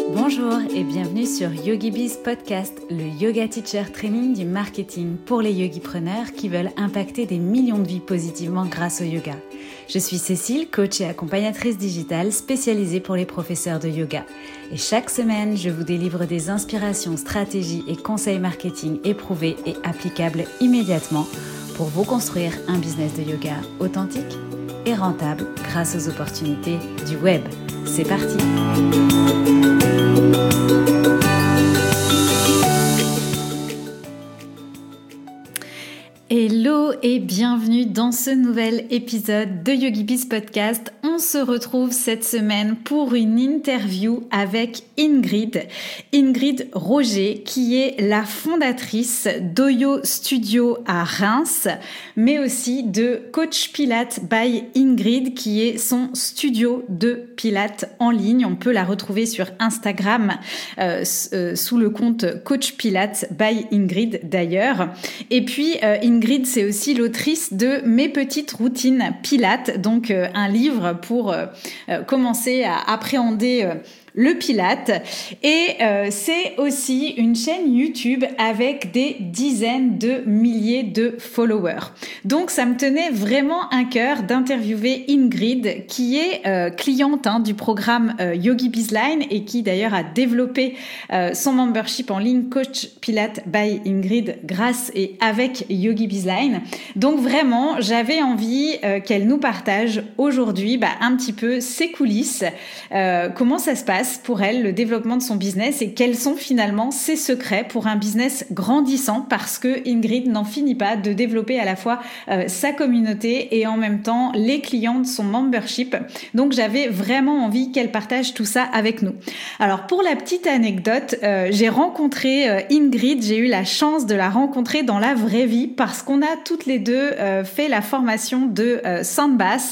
Bonjour et bienvenue sur YogiBiz Podcast, le yoga teacher training du marketing pour les yogipreneurs qui veulent impacter des millions de vies positivement grâce au yoga. Je suis Cécile, coach et accompagnatrice digitale spécialisée pour les professeurs de yoga. Et chaque semaine, je vous délivre des inspirations, stratégies et conseils marketing éprouvés et applicables immédiatement pour vous construire un business de yoga authentique et rentable grâce aux opportunités du web. C'est parti! Hello et bienvenue dans ce nouvel épisode de YogiBiz Podcast. On se retrouve cette semaine pour une interview avec Ingrid Roger, qui est la fondatrice d'Oyo Studio à Reims, mais aussi de Coach Pilates by Ingrid, qui est son studio de pilates en ligne. On peut la retrouver sur Instagram sous le compte Coach Pilates by Ingrid d'ailleurs. Et puis Ingrid, c'est aussi l'autrice de Mes petites routines pilates, donc un livre pour commencer à appréhender le pilate, et c'est aussi une chaîne YouTube avec des dizaines de milliers de followers. Donc ça me tenait vraiment à cœur d'interviewer Ingrid, qui est cliente du programme YogiBiz Line et qui d'ailleurs a développé son membership en ligne Coach Pilates by Ingrid grâce et avec YogiBiz Line. Donc vraiment, j'avais envie qu'elle nous partage aujourd'hui un petit peu ses coulisses, comment ça se passe pour elle, le développement de son business, et quels sont finalement ses secrets pour un business grandissant, parce que Ingrid n'en finit pas de développer à la fois sa communauté et en même temps les clients de son membership. Donc j'avais vraiment envie qu'elle partage tout ça avec nous. Alors pour la petite anecdote, j'ai rencontré Ingrid, j'ai eu la chance de la rencontrer dans la vraie vie parce qu'on a toutes les deux fait la formation de Sandbass.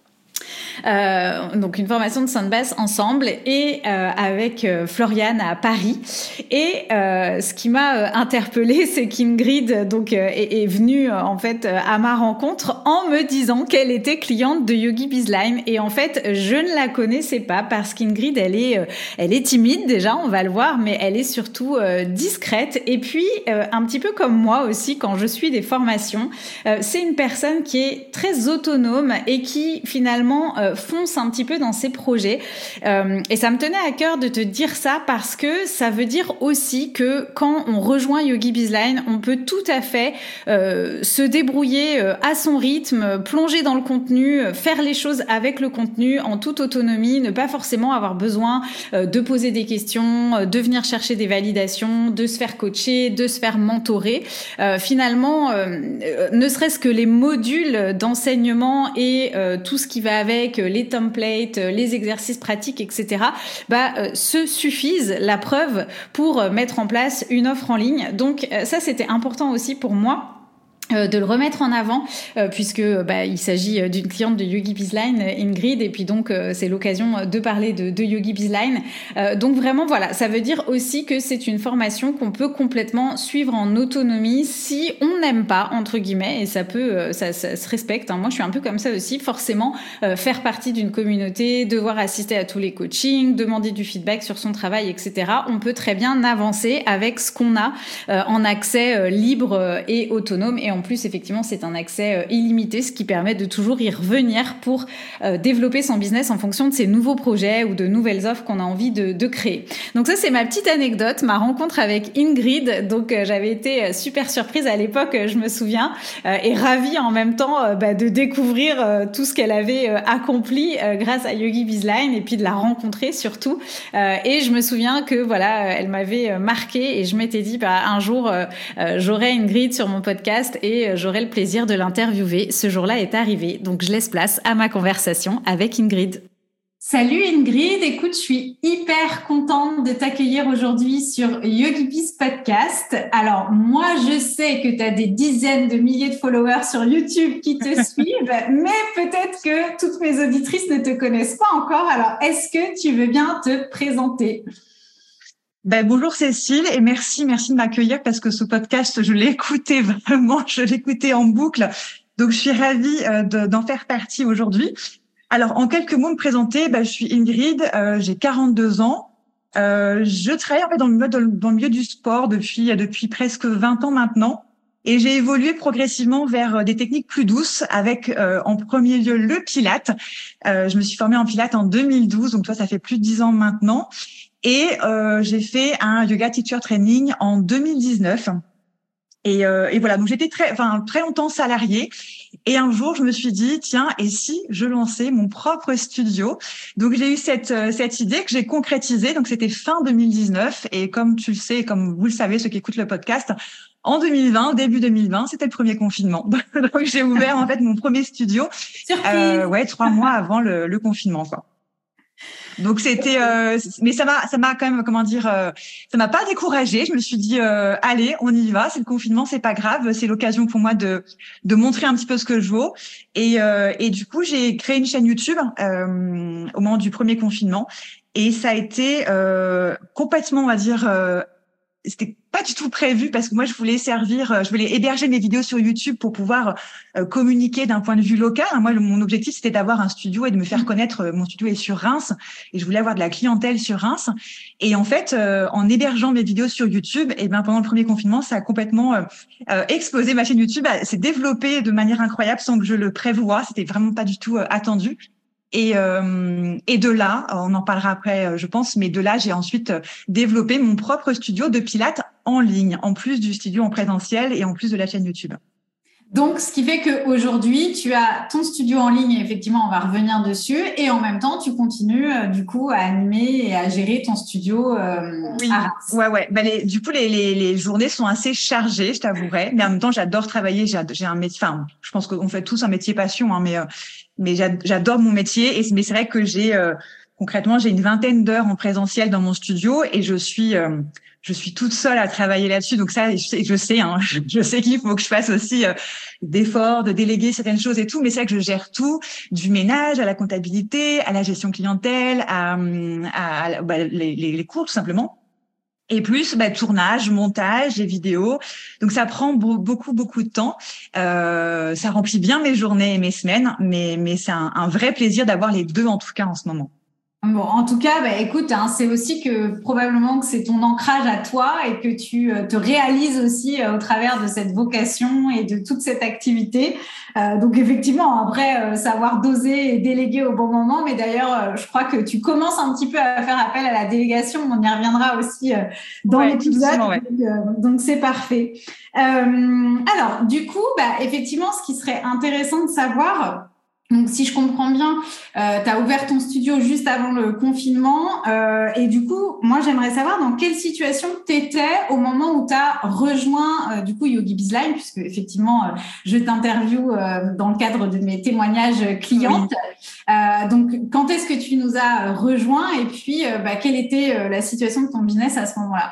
Donc une formation de Sandbass ensemble et avec Floriane à Paris. Et ce qui m'a interpellée, c'est qu'Ingrid donc est venue en fait à ma rencontre en me disant qu'elle était cliente de YogiBiz Line. Et en fait, je ne la connaissais pas parce qu'Ingrid, elle est timide déjà, on va le voir, mais elle est surtout discrète. Et puis un petit peu comme moi aussi, quand je suis des formations, c'est une personne qui est très autonome et qui finalement fonce un petit peu dans ses projets. Et ça me tenait à cœur de te dire ça parce que ça veut dire aussi que quand on rejoint YogiBiz Line, on peut tout à fait se débrouiller à son rythme, plonger dans le contenu, faire les choses avec le contenu en toute autonomie, ne pas forcément avoir besoin de poser des questions, de venir chercher des validations, de se faire coacher, de se faire mentorer. Finalement, ne serait-ce que les modules d'enseignement et tout ce qui va avec, les templates, les exercices pratiques, etc., se suffisent, la preuve, pour mettre en place une offre en ligne. Donc ça, c'était important aussi pour moi de le remettre en avant puisque il s'agit d'une cliente de YogiBiz Line, Ingrid, et puis donc c'est l'occasion de parler de YogiBiz Line. Donc vraiment voilà, ça veut dire aussi que c'est une formation qu'on peut complètement suivre en autonomie si on n'aime pas, entre guillemets, et ça se respecte. Moi je suis un peu comme ça aussi, forcément faire partie d'une communauté, devoir assister à tous les coachings, demander du feedback sur son travail, etc. On peut très bien avancer avec ce qu'on a en accès libre et autonome, et en plus, effectivement, c'est un accès illimité, ce qui permet de toujours y revenir pour développer son business en fonction de ses nouveaux projets ou de nouvelles offres qu'on a envie de créer. Donc ça, c'est ma petite anecdote, ma rencontre avec Ingrid. Donc j'avais été super surprise à l'époque, je me souviens, et ravie en même temps de découvrir tout ce qu'elle avait accompli grâce à YogiBiz Line, et puis de la rencontrer surtout. Et je me souviens que voilà, elle m'avait marquée, et je m'étais dit un jour j'aurai Ingrid sur mon podcast et j'aurai le plaisir de l'interviewer. Ce jour-là est arrivé, donc je laisse place à ma conversation avec Ingrid. Salut Ingrid, écoute, je suis hyper contente de t'accueillir aujourd'hui sur YogiBiz Podcast. Alors moi, je sais que tu as des dizaines de milliers de followers sur YouTube qui te suivent, mais peut-être que toutes mes auditrices ne te connaissent pas encore. Alors, est-ce que tu veux bien te présenter ? Bonjour Cécile, et merci de m'accueillir parce que ce podcast, je l'ai écouté en boucle. Donc, je suis ravie d'en faire partie aujourd'hui. Alors, en quelques mots, me présenter, je suis Ingrid, j'ai 42 ans. Je travaille en fait dans le milieu du sport depuis presque 20 ans maintenant. Et j'ai évolué progressivement vers des techniques plus douces avec, en premier lieu, le Pilate. Je me suis formée en Pilate en 2012, donc toi, ça fait plus de 10 ans maintenant. Et j'ai fait un yoga teacher training en 2019. Et voilà, donc j'étais très longtemps salariée. Et un jour, je me suis dit, tiens, et si je lançais mon propre studio? Donc j'ai eu cette idée que j'ai concrétisée. Donc c'était fin 2019. Et comme tu le sais, comme vous le savez, ceux qui écoutent le podcast, en 2020, début 2020, c'était le premier confinement. Donc j'ai ouvert en fait mon premier studio. Surprise. 3 mois avant le confinement, quoi. Donc c'était, mais ça m'a quand même, ça m'a pas découragée. Je me suis dit, allez, on y va. C'est le confinement, c'est pas grave. C'est l'occasion pour moi de montrer un petit peu ce que je vaux. Et du coup, j'ai créé une chaîne YouTube au moment du premier confinement. Et ça a été complètement, on va dire, c'était pas du tout prévu parce que moi je voulais héberger mes vidéos sur YouTube pour pouvoir communiquer d'un point de vue local. Moi, mon objectif c'était d'avoir un studio et de me faire connaître. Mon studio est sur Reims et je voulais avoir de la clientèle sur Reims. Et en fait, en hébergeant mes vidéos sur YouTube, et ben pendant le premier confinement, ça a complètement explosé. Ma chaîne YouTube s'est développée de manière incroyable sans que je le prévoie. C'était vraiment pas du tout attendu. Et de là, on en parlera après, je pense, mais de là, j'ai ensuite développé mon propre studio de Pilates en ligne, en plus du studio en présentiel et en plus de la chaîne YouTube. Donc, ce qui fait qu'aujourd'hui, tu as ton studio en ligne, et effectivement, on va revenir dessus, et en même temps, tu continues du coup à animer et à gérer ton studio oui. à Reims. Ouais. Du coup, les journées sont assez chargées, je t'avouerai, mais en même temps, j'adore travailler. J'ai un métier. Enfin, je pense qu'on fait tous un métier passion, hein, mais j'adore mon métier. Mais c'est vrai que concrètement, j'ai une vingtaine d'heures en présentiel dans mon studio et je suis toute seule à travailler là-dessus. Donc ça, je sais, hein, je sais qu'il faut que je fasse aussi d'efforts, de déléguer certaines choses et tout. Mais c'est vrai que je gère tout, du ménage à la comptabilité, à la gestion clientèle, les cours tout simplement. Et plus tournage, montage, les vidéos. Donc ça prend beaucoup de temps. Ça remplit bien mes journées et mes semaines, mais c'est un vrai plaisir d'avoir les deux en tout cas en ce moment. Bon, en tout cas, écoute, hein, c'est aussi que probablement que c'est ton ancrage à toi et que tu te réalises aussi au travers de cette vocation et de toute cette activité. Donc effectivement, après, savoir doser et déléguer au bon moment. Mais d'ailleurs, je crois que tu commences un petit peu à faire appel à la délégation. On y reviendra aussi dans l'épisode. Ouais. Donc c'est parfait. Alors, du coup, effectivement, ce qui serait intéressant de savoir... Donc, si je comprends bien, tu as ouvert ton studio juste avant le confinement. Et du coup, moi, j'aimerais savoir dans quelle situation tu étais au moment où tu as rejoint du coup Yogi Bizline, puisque effectivement, je t'interviewe dans le cadre de mes témoignages clientes. Oui. Donc, quand est-ce que tu nous as rejoint et puis quelle était la situation de ton business à ce moment-là?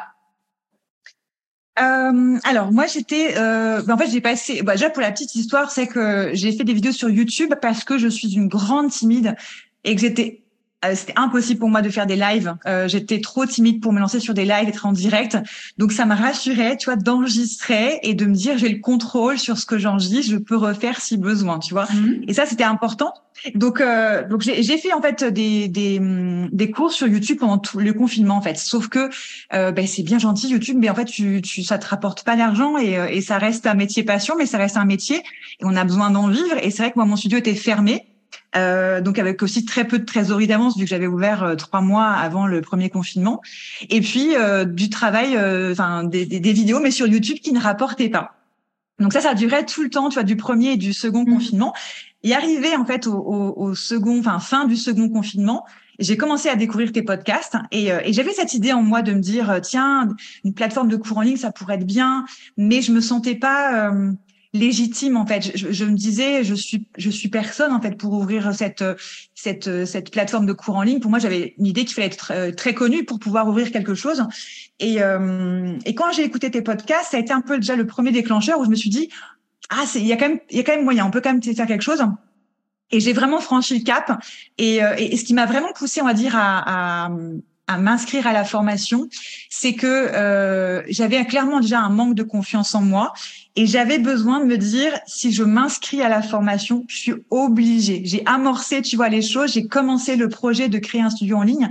Alors moi j'étais en fait j'ai passé déjà pour la petite histoire, c'est que j'ai fait des vidéos sur YouTube parce que je suis une grande timide et que c'était impossible pour moi de faire des lives. J'étais trop timide pour me lancer sur des lives, être en direct. Donc ça m'a rassurée, tu vois, d'enregistrer et de me dire j'ai le contrôle sur ce que j'enregistre, je peux refaire si besoin, tu vois. Et ça c'était important. Donc j'ai fait en fait des cours sur YouTube pendant tout le confinement en fait. Sauf que c'est bien gentil YouTube, mais en fait ça te rapporte pas d'argent et ça reste un métier passion, mais ça reste un métier et on a besoin d'en vivre. Et c'est vrai que moi mon studio était fermé. Donc avec aussi très peu de trésorerie d'avance vu que j'avais ouvert 3 mois avant le premier confinement et puis du travail des vidéos mais sur YouTube qui ne rapportaient pas. Donc ça durait tout le temps, tu vois, du premier et du second confinement. Et arrivé en fait au second, fin du second confinement, j'ai commencé à découvrir tes podcasts et j'avais cette idée en moi de me dire tiens, une plateforme de cours en ligne ça pourrait être bien, mais je me sentais pas légitime en fait. Je me disais je suis personne en fait pour ouvrir cette plateforme de cours en ligne. Pour moi, j'avais une idée qu'il fallait être très connu pour pouvoir ouvrir quelque chose. Et quand j'ai écouté tes podcasts, ça a été un peu déjà le premier déclencheur où je me suis dit il y a quand même moyen, on peut quand même faire quelque chose. Et j'ai vraiment franchi le cap. Et ce qui m'a vraiment poussée, on va dire, à m'inscrire à la formation, c'est que j'avais clairement déjà un manque de confiance en moi et j'avais besoin de me dire si je m'inscris à la formation, je suis obligée. J'ai amorcé, tu vois, les choses, j'ai commencé le projet de créer un studio en ligne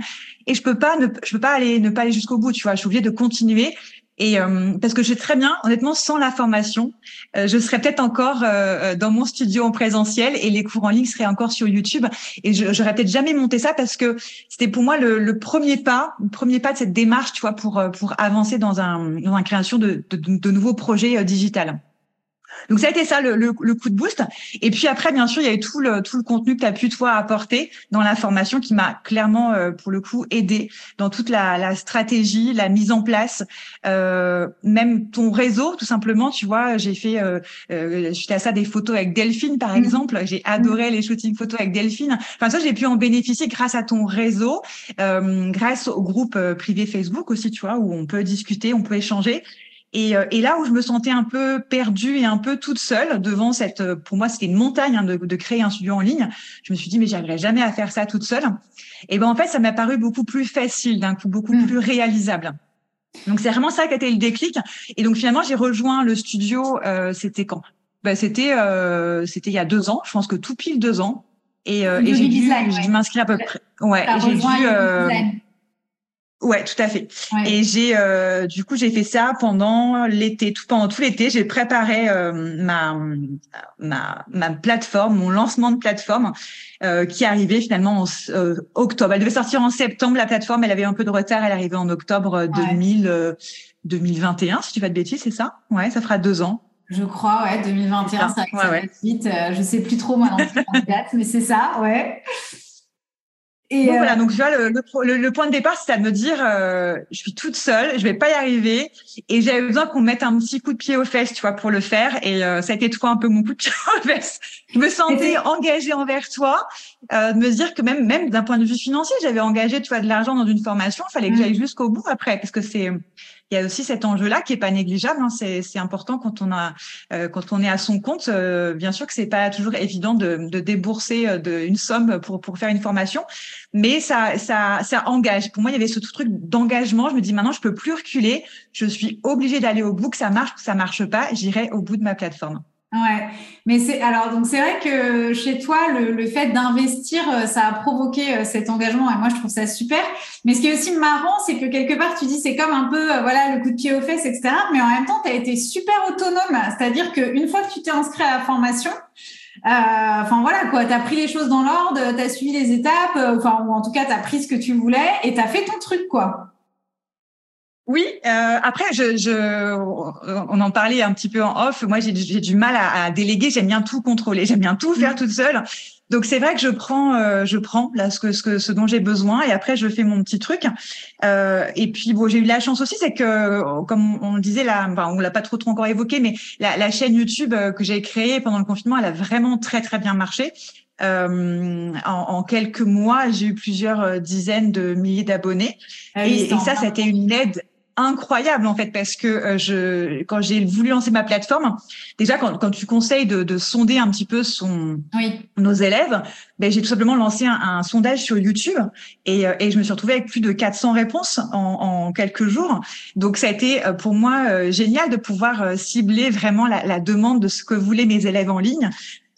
et je peux pas ne pas aller jusqu'au bout, tu vois. Je suis obligée de continuer. Et parce que je sais très bien, honnêtement, sans la formation, je serais peut-être encore dans mon studio en présentiel et les cours en ligne seraient encore sur YouTube. Et j'aurais peut-être jamais monté ça parce que c'était pour moi le premier pas de cette démarche, tu vois, pour avancer dans la création de nouveaux projets digital. Donc ça a été ça le coup de boost. Et puis après, bien sûr, il y a eu tout le contenu que tu as pu toi apporter dans la formation qui m'a clairement pour le coup aidé dans toute la stratégie, la mise en place, même ton réseau tout simplement. Tu vois, j'ai fait suite à ça des photos avec Delphine par exemple. J'ai adoré les shootings photos avec Delphine. Enfin ça, j'ai pu en bénéficier grâce à ton réseau, grâce au groupe privé Facebook aussi, tu vois, où on peut discuter, on peut échanger. Et là où je me sentais un peu perdue et un peu toute seule devant pour moi c'était une montagne de créer un studio en ligne. Je me suis dit mais j'arriverai jamais à faire ça toute seule. Et ben en fait ça m'a paru beaucoup plus facile, d'un coup beaucoup plus réalisable. Donc c'est vraiment ça qui a été le déclic. Et donc finalement j'ai rejoint le studio. C'était quand? C'était il y a 2 ans. Je pense que tout pile 2 ans. Et j'ai dû m'inscrire à peu près. Ouais. Et j'ai dû. Ouais, tout à fait. Ouais. Et du coup, j'ai fait ça pendant l'été, pendant tout l'été. J'ai préparé ma plateforme, mon lancement de plateforme, qui arrivait finalement en octobre. Elle devait sortir en septembre, la plateforme. Elle avait un peu de retard. Elle arrivait en octobre 2021, si tu vas de bêtises, c'est ça? Ouais, ça fera 2 ans. Je crois, ouais, 2021, ça va vite. Je sais plus trop moi non plus en date, mais c'est ça, ouais. Et donc voilà, donc tu vois le point de départ, c'est à me dire je suis toute seule, je vais pas y arriver et j'avais besoin qu'on mette un petit coup de pied aux fesses, tu vois, pour le faire. Et ça a été toi un peu mon coup de pied aux fesses. Je me sentais engagée envers toi, de me dire que même d'un point de vue financier, j'avais engagé, tu vois, de l'argent dans une formation, il fallait que j'aille jusqu'au bout après, parce que il y a aussi cet enjeu-là qui est pas négligeable. Hein. C'est important quand on est à son compte. Bien sûr que c'est pas toujours évident de débourser une somme pour faire une formation, mais ça engage. Pour moi, il y avait ce truc d'engagement. Je me dis maintenant, je peux plus reculer. Je suis obligée d'aller au bout, que ça marche, que ça marche pas. J'irai au bout de ma plateforme. Ouais, mais c'est vrai que chez toi le fait d'investir ça a provoqué cet engagement et moi je trouve ça super. Mais ce qui est aussi marrant, c'est que quelque part tu dis c'est comme un peu voilà le coup de pied aux fesses, etc. Mais en même temps tu as été super autonome, c'est-à-dire qu'une fois que tu t'es inscrit à la formation, enfin voilà quoi, t'as pris les choses dans l'ordre, t'as suivi les étapes, ou en tout cas t'as pris ce que tu voulais et t'as fait ton truc quoi. Oui, après on en parlait un petit peu en off. Moi, j'ai du mal à déléguer. J'aime bien tout contrôler. J'aime bien tout faire toute seule. Donc c'est vrai que je prends là ce dont j'ai besoin et après je fais mon petit truc. Et puis bon, j'ai eu la chance aussi, c'est que comme on le disait là, on l'a pas trop encore évoqué, mais la chaîne YouTube que j'ai créée pendant le confinement, elle a vraiment très très bien marché. En quelques mois, j'ai eu plusieurs dizaines de milliers d'abonnés et ça a été une aide incroyable en fait parce que quand j'ai voulu lancer ma plateforme, déjà quand tu conseilles de sonder un petit peu nos élèves, j'ai tout simplement lancé un sondage sur YouTube et je me suis retrouvée avec plus de 400 réponses en quelques jours. Donc ça a été pour moi génial de pouvoir cibler vraiment la demande de ce que voulaient mes élèves en ligne.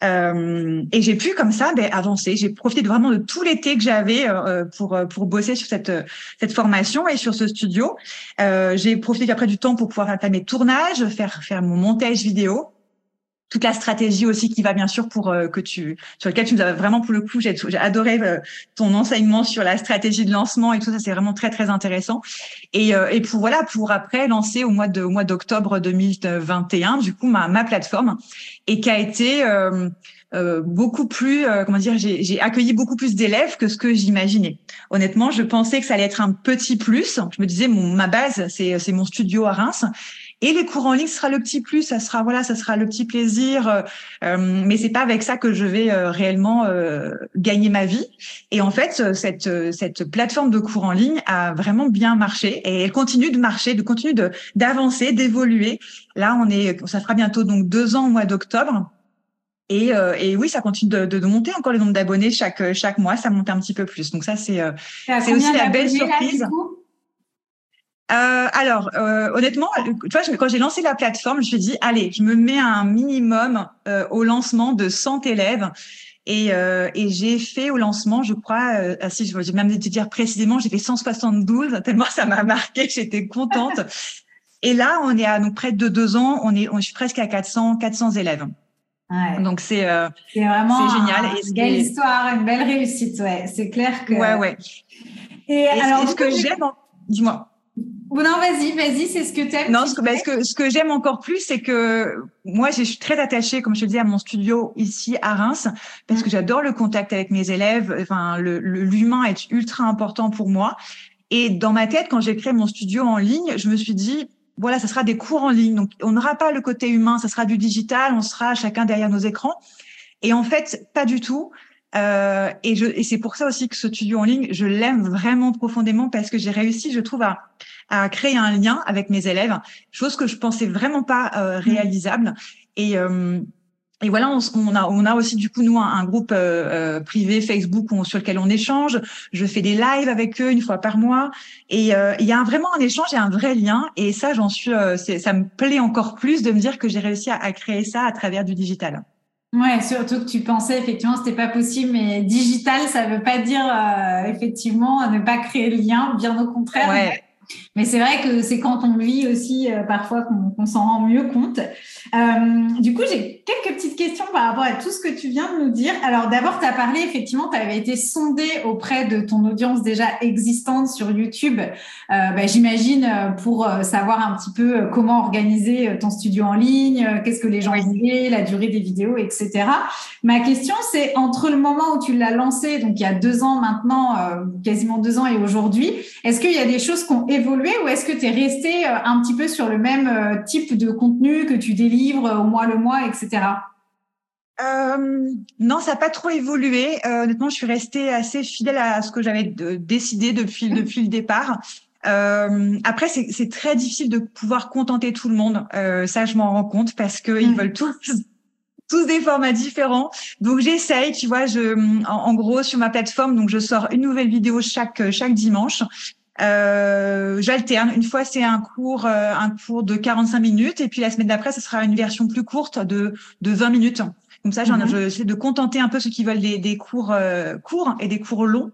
Et j'ai pu comme ça avancer. J'ai profité vraiment de tout l'été que j'avais pour bosser sur cette formation et sur ce studio. J'ai profité après du temps pour pouvoir faire mes tournages, faire mon montage vidéo, toute la stratégie aussi qui va bien sûr sur lequel tu nous as vraiment pour le coup j'ai adoré ton enseignement sur la stratégie de lancement et tout ça, c'est vraiment très très intéressant et pour après lancer au mois d'octobre 2021 du coup ma plateforme et qui a été beaucoup plus j'ai accueilli beaucoup plus d'élèves que ce que j'imaginais. Honnêtement, je pensais que ça allait être un petit plus. Je me disais ma base c'est mon studio à Reims. Et les cours en ligne sera le petit plus, ça sera le petit plaisir, mais c'est pas avec ça que je vais réellement gagner ma vie. Et en fait, cette plateforme de cours en ligne a vraiment bien marché et elle continue de marcher, d'avancer, d'évoluer. Là, ça fera bientôt donc 2 ans au mois d'octobre. Et oui, ça continue de monter encore le nombre d'abonnés chaque mois, ça monte un petit peu plus. Donc ça, c'est aussi la belle surprise. Honnêtement, tu vois, quand j'ai lancé la plateforme, je me suis dit, allez, je me mets à un minimum au lancement de 100 élèves. Et j'ai fait au lancement, je crois, si je vais même te dire précisément, j'ai fait 172, tellement ça m'a marqué, j'étais contente. Et là, on est à donc près de 2 ans, je suis presque à 400 élèves. Ouais. Donc c'est vraiment génial. Une belle histoire, une belle réussite. Ouais, c'est clair que. Ouais. Et alors, ce que j'aime, dis-moi. Bon, non, vas-y, c'est ce que t'aimes. Non, ce que j'aime encore plus, c'est que moi, je suis très attachée, comme je te disais, à mon studio ici à Reims, parce que j'adore le contact avec mes élèves. Enfin, l'humain est ultra important pour moi. Et dans ma tête, quand j'ai créé mon studio en ligne, je me suis dit, voilà, ça sera des cours en ligne. Donc, on n'aura pas le côté humain, ça sera du digital, on sera chacun derrière nos écrans. Et en fait, pas du tout. Et c'est pour ça aussi que ce studio en ligne, je l'aime vraiment profondément parce que j'ai réussi, je trouve, à créer un lien avec mes élèves, chose que je pensais vraiment pas réalisable. Et voilà, on a aussi du coup nous un groupe privé Facebook sur lequel on échange. Je fais des lives avec eux 1 fois par mois, et il y a vraiment un échange et un vrai lien. Et ça, ça me plaît encore plus de me dire que j'ai réussi à créer ça à travers du digital. Ouais, surtout que tu pensais effectivement c'était pas possible, mais digital, ça veut pas dire effectivement ne pas créer le lien, bien au contraire. Ouais. Mais c'est vrai que c'est quand on vit aussi parfois qu'on s'en rend mieux compte. Du coup, j'ai quelques petites questions par rapport à tout ce que tu viens de nous dire. Alors d'abord, tu as parlé, effectivement, tu avais été sondé auprès de ton audience déjà existante sur YouTube, j'imagine, pour savoir un petit peu comment organiser ton studio en ligne, qu'est-ce que les gens voulaient, la durée des vidéos, etc. Ma question, c'est entre le moment où tu l'as lancé, donc il y a 2 ans maintenant, quasiment 2 ans et aujourd'hui, est-ce qu'il y a des choses qui ont évolué ou est-ce que tu es resté un petit peu sur le même type de contenu que tu délivres au mois le mois, etc. Non, ça n'a pas trop évolué. Honnêtement, je suis restée assez fidèle à ce que j'avais décidé depuis le départ. Après, c'est très difficile de pouvoir contenter tout le monde. Ça, je m'en rends compte parce que ils veulent tous des formats différents. Donc j'essaye, tu vois, en gros sur ma plateforme, donc je sors une nouvelle vidéo chaque dimanche. J'alterne. Une fois, c'est un cours de 45 minutes, et puis la semaine d'après, ce sera une version plus courte de 20 minutes. Comme ça, j'essaie de contenter un peu ceux qui veulent des cours courts et des cours longs.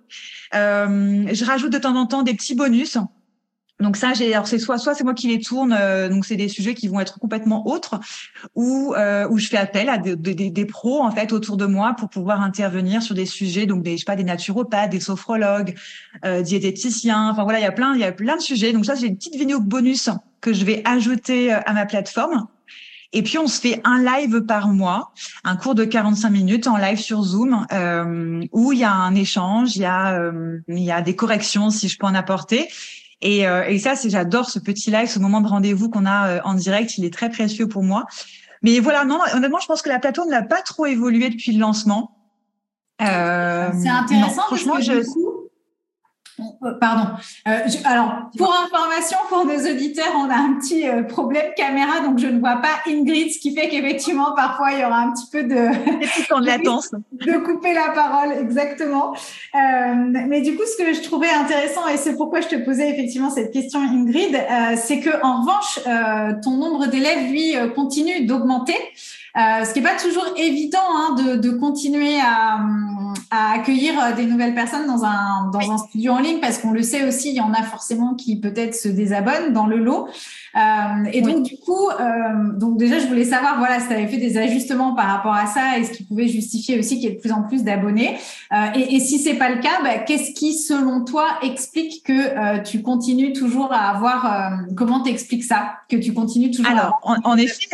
Je rajoute de temps en temps des petits bonus. Donc ça, alors c'est soit c'est moi qui les tourne, donc c'est des sujets qui vont être complètement autres, ou je fais appel à des pros en fait autour de moi pour pouvoir intervenir sur des sujets, donc des naturopathes, des sophrologues, diététiciens, enfin voilà, il y a plein de sujets. Donc ça, j'ai une petite vidéo bonus que je vais ajouter à ma plateforme. Et puis on se fait un live par mois, un cours de 45 minutes en live sur Zoom, où il y a un échange, il y a des corrections si je peux en apporter. Et ça, j'adore ce petit live, ce moment de rendez-vous qu'on a en direct. Il est très précieux pour moi. Mais voilà, non, honnêtement, je pense que la plateforme n'a pas trop évolué depuis le lancement. C'est intéressant. Non, franchement, Pardon. Alors, pour information, pour nos auditeurs, on a un petit problème caméra, donc je ne vois pas Ingrid, ce qui fait qu'effectivement, parfois, il y aura un petit peu de temps de latence. De couper la parole, exactement. Mais du coup, ce que je trouvais intéressant, et c'est pourquoi je te posais effectivement cette question, Ingrid, c'est que en revanche, ton nombre d'élèves, lui, continue d'augmenter. Ce qui est pas toujours évident de continuer à accueillir des nouvelles personnes dans un studio en ligne, parce qu'on le sait aussi, il y en a forcément qui peut-être se désabonnent dans le lot. Donc du coup, donc déjà je voulais savoir si tu avais fait des ajustements par rapport à ça et ce qui pouvait justifier aussi qu'il y ait de plus en plus d'abonnés. Et si c'est pas le cas, qu'est-ce qui selon toi explique que tu continues toujours à avoir comment t'expliques ça, que tu continues toujours Alors en effet,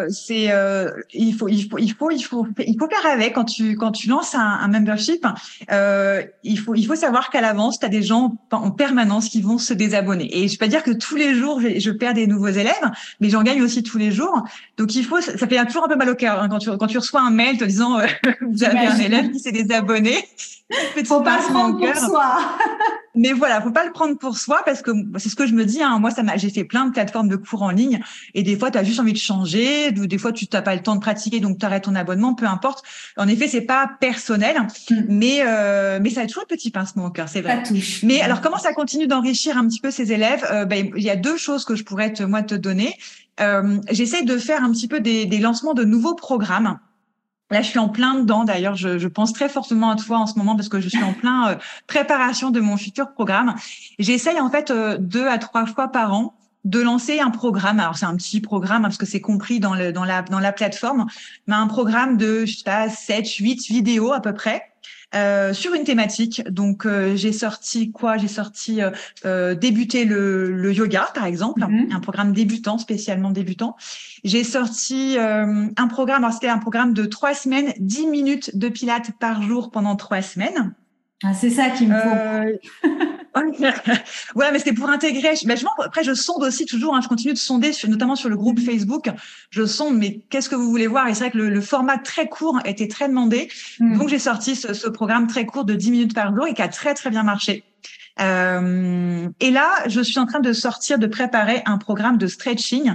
il faut faire avec quand tu lances un membership. Il faut savoir qu'à l'avance, tu as des gens en permanence qui vont se désabonner. Et je peux pas dire que tous les jours je perds des nouveaux élèves, mais j'en gagne aussi tous les jours. Donc ça fait toujours un peu mal au cœur quand tu reçois un mail te disant vous avez un élève qui s'est désabonné. Faut pas le prendre pour soi. Mais voilà, faut pas le prendre pour soi, parce que c'est ce que je me dis. Moi, j'ai fait plein de plateformes de cours en ligne, et des fois, tu as juste envie de changer, des fois, tu n'as pas le temps de pratiquer, donc tu arrêtes ton abonnement, peu importe. En effet, c'est pas personnel, mais ça a toujours un petit pincement au cœur, c'est vrai. Ça touche. Mais alors, comment ça continue d'enrichir un petit peu ces élèves? Il y a 2 choses que je pourrais te donner. J'essaie de faire un petit peu des lancements de nouveaux programmes. Là, je suis en plein dedans. D'ailleurs, je pense très fortement à toi en ce moment parce que je suis en plein préparation de mon futur programme. J'essaye en fait 2 à 3 fois par an de lancer un programme. Alors, c'est un petit programme parce que c'est compris dans la plateforme, mais un programme de, je sais pas, 7, 8 vidéos à peu près. Sur une thématique. Donc, j'ai sorti débuter le yoga, par exemple, un programme débutant, spécialement débutant. J'ai sorti un programme, alors c'était un programme de 3 semaines, 10 minutes de pilates par jour pendant 3 semaines. Ah, c'est ça qu'il me faut. Ouais, mais c'était pour intégrer. Après, je sonde aussi toujours. Je continue de sonder, notamment sur le groupe Facebook. Je sonde, mais qu'est-ce que vous voulez voir? Et c'est vrai que le format très court était très demandé. Donc, j'ai sorti ce programme très court de 10 minutes par jour et qui a très, très bien marché. Et là, je suis en train de préparer un programme de stretching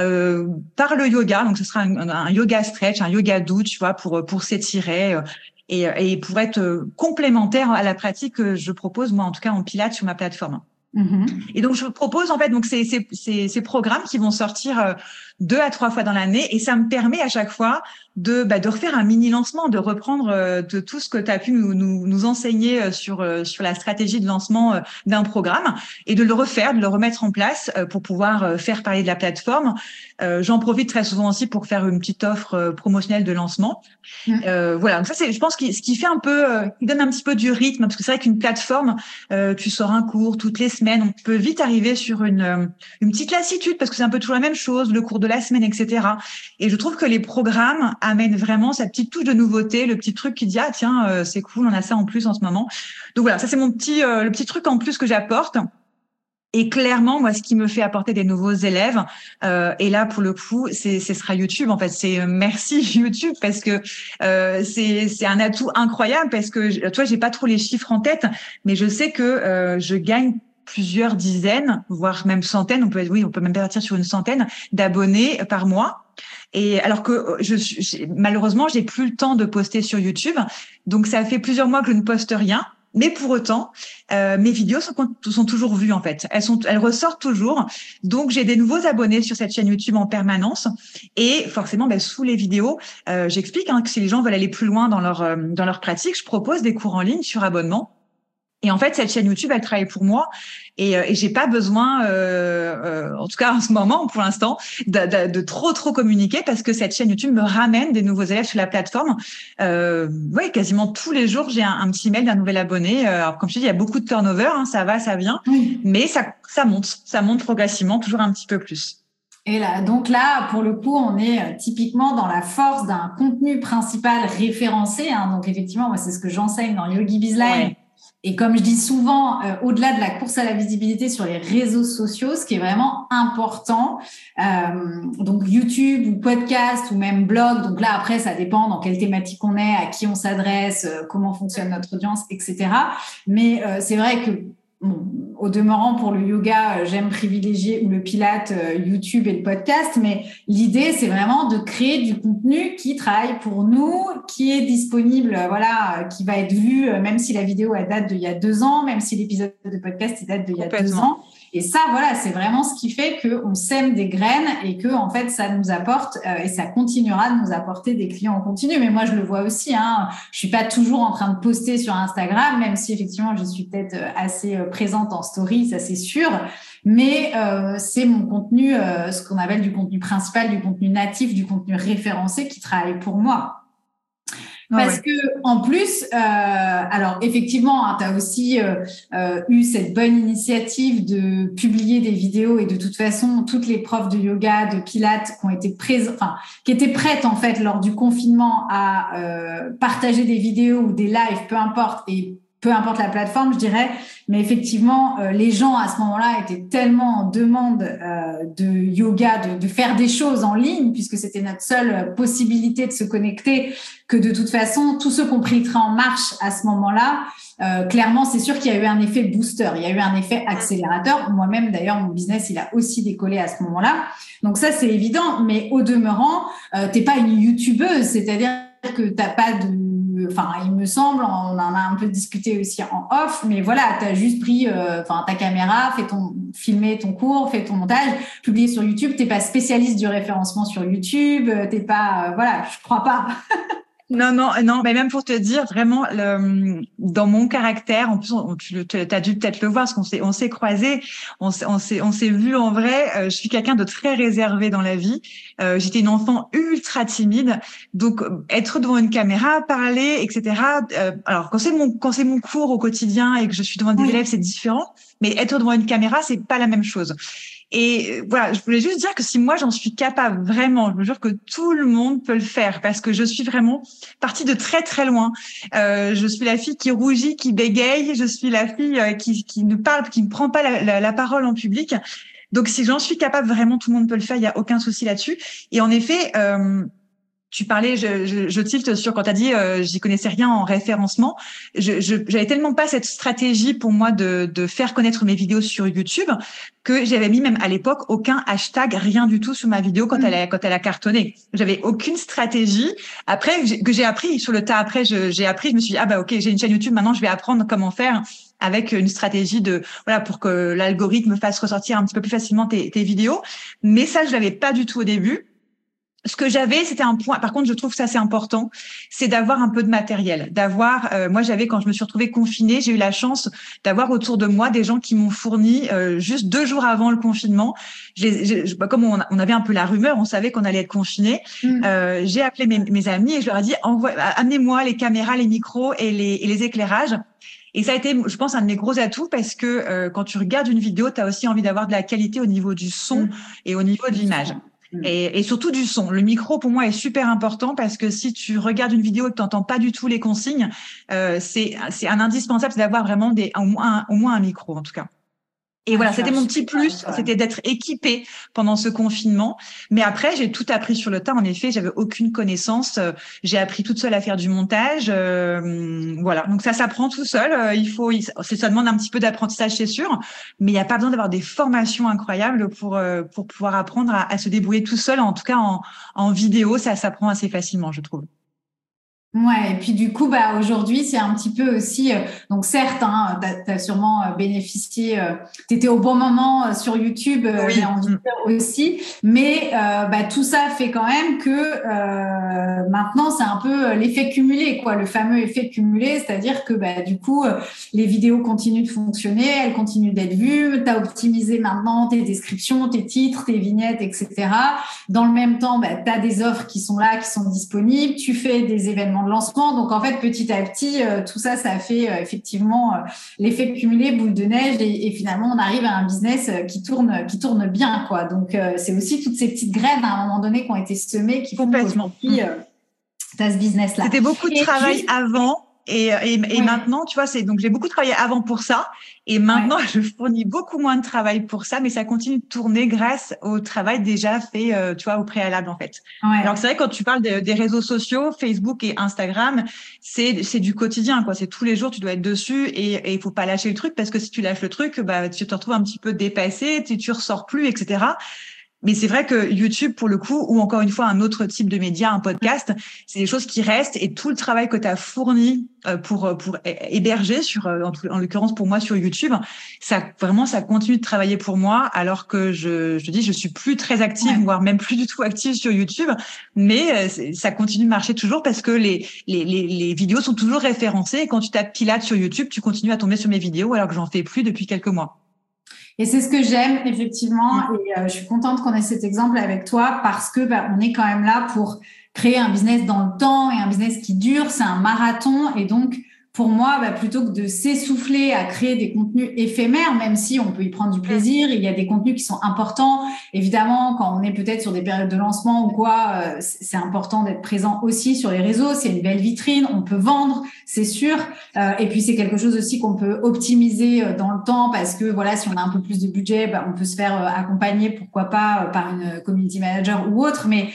par le yoga. Donc, ce sera un yoga stretch, un yoga doux, tu vois, pour s'étirer. Et pour être complémentaire à la pratique que je propose, moi, en tout cas, en pilates sur ma plateforme. Et donc, je propose, en fait, donc, ces programmes qui vont sortir 2 à 3 fois dans l'année et ça me permet à chaque fois de refaire un mini lancement, de reprendre de tout ce que tu as pu nous enseigner sur la stratégie de lancement d'un programme et de le refaire, de le remettre en place pour pouvoir faire parler de la plateforme. J'en profite très souvent aussi pour faire une petite offre promotionnelle de lancement. Voilà, donc ça c'est, je pense, ce qui fait un peu, qui donne un petit peu du rythme, parce que c'est vrai qu'une plateforme, tu sors un cours toutes les semaines, on peut vite arriver sur une petite lassitude parce que c'est un peu toujours la même chose, le cours de la semaine, etc. Et je trouve que les programmes amènent vraiment sa petite touche de nouveauté, le petit truc qui dit ah tiens c'est cool, on a ça en plus en ce moment. Donc voilà, ça c'est mon le petit truc en plus que j'apporte. Et clairement, moi, ce qui me fait apporter des nouveaux élèves, et là pour le coup, ce sera YouTube. En fait, c'est merci YouTube parce que c'est un atout incroyable parce que toi, j'ai pas trop les chiffres en tête, mais je sais que je gagne plusieurs dizaines, voire même centaines. On peut même partir sur une centaine d'abonnés par mois. Et alors que malheureusement, j'ai plus le temps de poster sur YouTube, donc ça fait plusieurs mois que je ne poste rien. Mais pour autant, mes vidéos sont toujours vues en fait. Elles ressortent toujours. Donc j'ai des nouveaux abonnés sur cette chaîne YouTube en permanence. Et forcément, sous les vidéos, j'explique que si les gens veulent aller plus loin dans leur pratique, je propose des cours en ligne sur abonnement. Et en fait, cette chaîne YouTube, elle travaille pour moi et j'ai pas besoin, en tout cas en ce moment, pour l'instant, de trop communiquer parce que cette chaîne YouTube me ramène des nouveaux élèves sur la plateforme. Ouais, quasiment tous les jours, j'ai un petit mail d'un nouvel abonné. Alors comme je te dis, il y a beaucoup de turnover, ça va, ça vient, mais ça monte progressivement, toujours un petit peu plus. Et là, donc là, pour le coup, on est typiquement dans la force d'un contenu principal référencé. Donc effectivement, moi, c'est ce que j'enseigne dans Yogi Bizline. Ouais. Et comme je dis souvent, au-delà de la course à la visibilité sur les réseaux sociaux, ce qui est vraiment important, donc YouTube ou podcast ou même blog, donc là après ça dépend dans quelle thématique on est, à qui on s'adresse, comment fonctionne notre audience, etc. Mais c'est vrai que au demeurant, pour le yoga, j'aime privilégier le pilate, YouTube et le podcast, mais l'idée, c'est vraiment de créer du contenu qui travaille pour nous, qui est disponible, qui va être vu, même si la vidéo elle date d'il y a 2 ans, même si l'épisode de podcast il date d'il y a 2 ans. Et ça, c'est vraiment ce qui fait qu'on sème des graines et que, en fait, ça nous apporte et ça continuera de nous apporter des clients en continu. Mais moi, je le vois aussi. Je suis pas toujours en train de poster sur Instagram, même si effectivement, je suis peut-être assez présente en story, ça c'est sûr. Mais c'est mon contenu, ce qu'on appelle du contenu principal, du contenu natif, du contenu référencé qui travaille pour moi. Parce que en plus, alors effectivement, tu as aussi eu cette bonne initiative de publier des vidéos et de toute façon, toutes les profs de yoga, de pilates qui étaient prêtes en fait lors du confinement à partager des vidéos ou des lives, peu importe, et peu importe la plateforme, je dirais. Mais effectivement, les gens à ce moment-là étaient tellement en demande de yoga, de faire des choses en ligne, puisque c'était notre seule possibilité de se connecter, que de toute façon, tous ceux qui ont pris le train en marche à ce moment-là, clairement, c'est sûr qu'il y a eu un effet booster, il y a eu un effet accélérateur. Moi-même, d'ailleurs, mon business, il a aussi décollé à ce moment-là. Donc ça, c'est évident. Mais au demeurant, t'es pas une youtubeuse, c'est-à-dire que t'as pas de... Enfin, il me semble, on en a un peu discuté aussi en off, mais voilà, tu as juste pris ta caméra, filmé ton cours, fait ton montage, publié sur YouTube. T'es pas spécialiste du référencement sur YouTube, t'es pas... je crois pas. Non, mais même pour te dire, vraiment, dans mon caractère, en plus, t'as dû peut-être le voir, parce on s'est croisés, on s'est vu en vrai. Je suis quelqu'un de très réservé dans la vie. J'étais une enfant ultra timide, donc être devant une caméra, parler, etc. Alors quand c'est mon cours au quotidien et que je suis devant des élèves, c'est différent. Mais être devant une caméra, c'est pas la même chose. Et voilà, je voulais juste dire que si moi j'en suis capable, vraiment, je me jure que tout le monde peut le faire parce que je suis vraiment partie de très très loin. Je suis la fille qui rougit, qui bégaye, je suis la fille qui ne parle, qui ne prend pas la parole en public. Donc si j'en suis capable, vraiment tout le monde peut le faire, il y a aucun souci là-dessus. Et en effet, tu parlais, je tilte sur quand tu as dit j'y connaissais rien en référencement. J'avais tellement pas cette stratégie pour moi de faire connaître mes vidéos sur YouTube que j'avais mis même à l'époque aucun hashtag, rien du tout sur ma vidéo quand elle a cartonné. J'avais aucune stratégie. Après que j'ai appris sur le tas. Après j'ai appris, je me suis dit ok, j'ai une chaîne YouTube, maintenant je vais apprendre comment faire avec une stratégie pour que l'algorithme fasse ressortir un petit peu plus facilement tes vidéos. Mais ça je l'avais pas du tout au début. Ce que j'avais, c'était un point. Par contre, je trouve que ça c'est important, c'est d'avoir un peu de matériel. Moi, quand je me suis retrouvée confinée, j'ai eu la chance d'avoir autour de moi des gens qui m'ont fourni juste 2 jours avant le confinement. Comme on avait un peu la rumeur, on savait qu'on allait être confinés. J'ai appelé mes amis et je leur ai dit amenez-moi les caméras, les micros et les éclairages. Et ça a été, je pense, un de mes gros atouts parce que quand tu regardes une vidéo, tu as aussi envie d'avoir de la qualité au niveau du son et au niveau de l'image. Et surtout du son. Le micro, pour moi, est super important parce que si tu regardes une vidéo et que tu n'entends pas du tout les consignes, c'est un indispensable, c'est d'avoir vraiment au moins un micro, en tout cas. Et voilà, c'était mon petit plus, c'était d'être équipée pendant ce confinement. Mais après, j'ai tout appris sur le tas. En effet, j'avais aucune connaissance. J'ai appris toute seule à faire du montage. Voilà, donc ça s'apprend tout seul. Ça demande un petit peu d'apprentissage, c'est sûr. Mais il n'y a pas besoin d'avoir des formations incroyables pour pouvoir apprendre à se débrouiller tout seul. En tout cas, en vidéo, ça s'apprend assez facilement, je trouve. Ouais, et puis du coup, aujourd'hui, c'est un petit peu aussi, donc certes, t'as sûrement bénéficié, t'étais au bon moment sur YouTube, j'ai envie de dire aussi, mais tout ça fait quand même que maintenant, c'est un peu l'effet cumulé, quoi, le fameux effet cumulé, c'est-à-dire que du coup, les vidéos continuent de fonctionner, elles continuent d'être vues, t'as optimisé maintenant tes descriptions, tes titres, tes vignettes, etc. Dans le même temps, t'as des offres qui sont là, qui sont disponibles, tu fais des événements de lancement. Donc, en fait, petit à petit, tout ça, ça fait effectivement l'effet cumulé, boule de neige et finalement, on arrive à un business qui tourne bien, quoi. Donc, c'est aussi toutes ces petites graines à un moment donné qui ont été semées qui font qu'aujourd'hui, t'as ce business-là. C'était beaucoup de travail avant. Et maintenant, tu vois, donc j'ai beaucoup travaillé avant pour ça. Et maintenant, je fournis beaucoup moins de travail pour ça, mais ça continue de tourner grâce au travail déjà fait, tu vois, au préalable, en fait. Alors c'est vrai, quand tu parles des réseaux sociaux, Facebook et Instagram, c'est du quotidien, quoi. C'est tous les jours, tu dois être dessus et il faut pas lâcher le truc parce que si tu lâches le truc, tu te retrouves un petit peu dépassé, tu ressors plus, etc. Mais c'est vrai que YouTube, pour le coup, ou encore une fois un autre type de média, un podcast, c'est des choses qui restent et tout le travail que tu as fourni pour héberger en l'occurrence pour moi sur YouTube, ça continue de travailler pour moi alors que je dis je suis plus très active, voire même plus du tout active sur YouTube, mais ça continue de marcher toujours parce que les vidéos sont toujours référencées et quand tu tapes Pilates sur YouTube, tu continues à tomber sur mes vidéos alors que j'en fais plus depuis quelques mois. Et c'est ce que j'aime, effectivement. Et je suis contente qu'on ait cet exemple avec toi parce que on est quand même là pour créer un business dans le temps et un business qui dure. C'est un marathon. Et donc, pour moi, plutôt que de s'essouffler à créer des contenus éphémères, même si on peut y prendre du plaisir, il y a des contenus qui sont importants. Évidemment, quand on est peut-être sur des périodes de lancement ou quoi, c'est important d'être présent aussi sur les réseaux. C'est une belle vitrine, on peut vendre, c'est sûr. Et puis, c'est quelque chose aussi qu'on peut optimiser dans le temps parce que, voilà, si on a un peu plus de budget, on peut se faire accompagner, pourquoi pas, par une community manager ou autre. Mais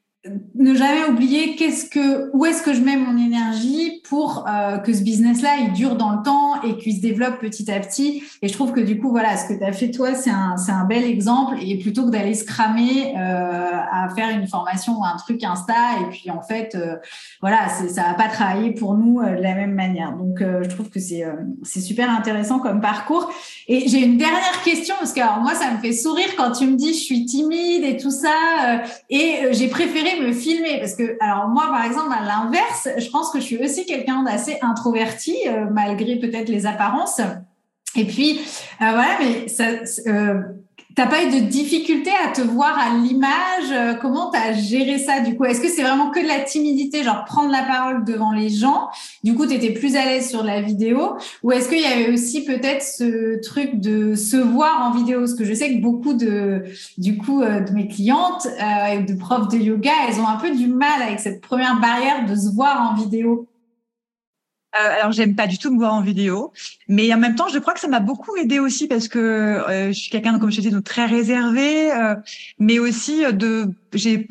ne jamais oublier où est-ce que je mets mon énergie pour que ce business-là il dure dans le temps et qu'il se développe petit à petit. Et je trouve que du coup voilà, ce que tu as fait toi, c'est un bel exemple. Et plutôt que d'aller se cramer à faire une formation ou un truc Insta et puis en fait voilà, ça va pas travailler pour nous de la même manière. Donc je trouve que c'est super intéressant comme parcours. Et j'ai une dernière question parce que alors, moi ça me fait sourire quand tu me dis je suis timide et tout ça et j'ai préféré préféré me filmer parce que, alors moi, par exemple, à l'inverse, je pense que je suis aussi quelqu'un d'assez introverti, malgré peut-être les apparences. Et puis, voilà, mais t'as pas eu de difficulté à te voir à l'image? Comment t'as géré ça, du coup? Est-ce que c'est vraiment que de la timidité, genre prendre la parole devant les gens? Du coup, t'étais plus à l'aise sur la vidéo? Ou est-ce qu'il y avait aussi peut-être ce truc de se voir en vidéo? Parce que je sais que beaucoup de mes clientes, de profs de yoga, elles ont un peu du mal avec cette première barrière de se voir en vidéo. Alors, j'aime pas du tout me voir en vidéo, mais en même temps, je crois que ça m'a beaucoup aidé aussi parce que je suis quelqu'un, comme je te disais, de très réservé, mais aussi j'ai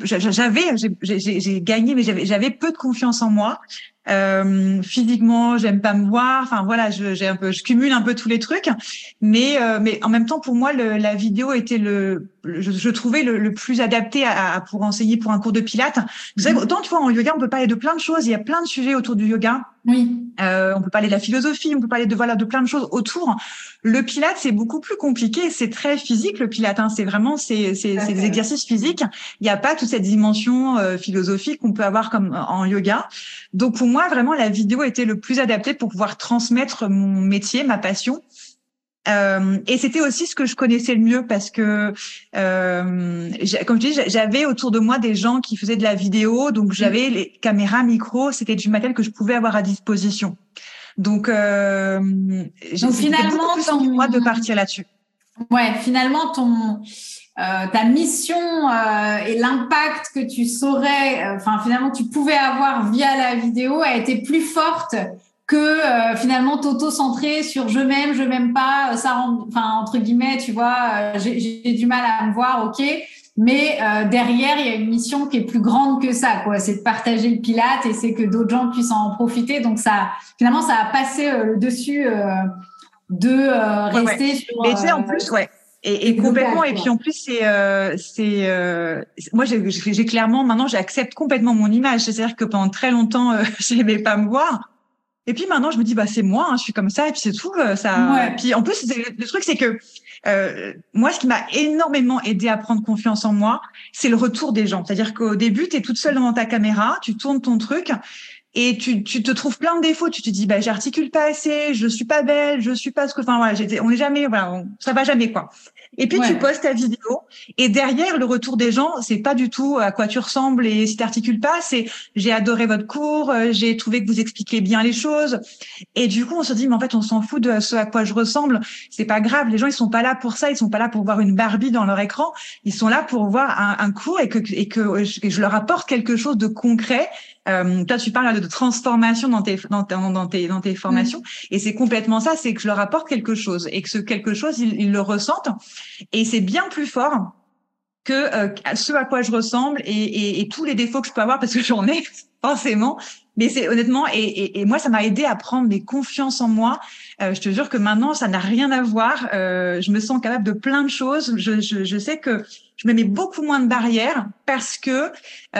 gagné, mais j'avais peu de confiance en moi. Physiquement, j'aime pas me voir. Enfin voilà, je cumule un peu tous les trucs, mais en même temps, pour moi, la vidéo était je trouvais le plus adapté pour enseigner pour un cours de pilates. Vous savez, autant tu vois, en yoga, on peut parler de plein de choses. Il y a plein de sujets autour du yoga. Oui. On peut parler de la philosophie, on peut parler de plein de choses autour. Le Pilate, c'est beaucoup plus compliqué, c'est très physique le Pilate, hein. C'est vraiment c'est des exercices physiques. Il n'y a pas toute cette dimension philosophique qu'on peut avoir comme en yoga. Donc pour moi, vraiment la vidéo était le plus adapté pour pouvoir transmettre mon métier, ma passion. Et c'était aussi ce que je connaissais le mieux parce que, comme je dis, j'avais autour de moi des gens qui faisaient de la vidéo, donc j'avais les caméras, micros, c'était du matériel que je pouvais avoir à disposition. Donc finalement, beaucoup plus simple pour moi de partir là-dessus. Ouais, finalement, ta mission et l'impact que tu saurais, finalement, tu pouvais avoir via la vidéo a été plus forte que finalement t'auto-centrer sur je m'aime pas, ça rend, entre guillemets, tu vois, j'ai du mal à me voir, ok, mais derrière il y a une mission qui est plus grande que ça, quoi. C'est de partager le Pilate et c'est que d'autres gens puissent en profiter. Donc ça, finalement, ça a passé le dessus de rester sur. Mais tu sais, en plus, ouais. Et complètement. Et puis en plus, moi j'ai clairement maintenant j'accepte complètement mon image. C'est-à-dire que pendant très longtemps, j'aimais pas me voir. Et puis maintenant, je me dis, c'est moi, hein, je suis comme ça, et puis c'est tout. Ça. Ouais. Puis en plus, le truc, c'est que moi, ce qui m'a énormément aidé à prendre confiance en moi, c'est le retour des gens. C'est-à-dire qu'au début, tu es toute seule devant ta caméra, tu tournes ton truc, et tu te trouves plein de défauts. Tu te dis, j'articule pas assez, je suis pas belle, je suis pas ce que. Enfin voilà, on est jamais, voilà, ça va jamais quoi. Et puis tu postes ta vidéo et derrière le retour des gens, c'est pas du tout à quoi tu ressembles et si t'articules pas, c'est j'ai adoré votre cours, j'ai trouvé que vous expliquez bien les choses. Et du coup, on se dit mais en fait, on s'en fout de ce à quoi je ressemble, c'est pas grave, les gens ils sont pas là pour ça, ils sont pas là pour voir une Barbie dans leur écran, ils sont là pour voir un cours et que je leur apporte quelque chose de concret. Toi, tu parles de transformation dans tes formations, et c'est complètement ça, c'est que je leur apporte quelque chose et que ce quelque chose, ils le ressentent, et c'est bien plus fort que ce à quoi je ressemble et tous les défauts que je peux avoir parce que j'en ai forcément. Mais c'est honnêtement, et moi, ça m'a aidé à prendre des confiance en moi. Je te jure que maintenant, ça n'a rien à voir. Je me sens capable de plein de choses. Je sais que je me mets beaucoup moins de barrières parce que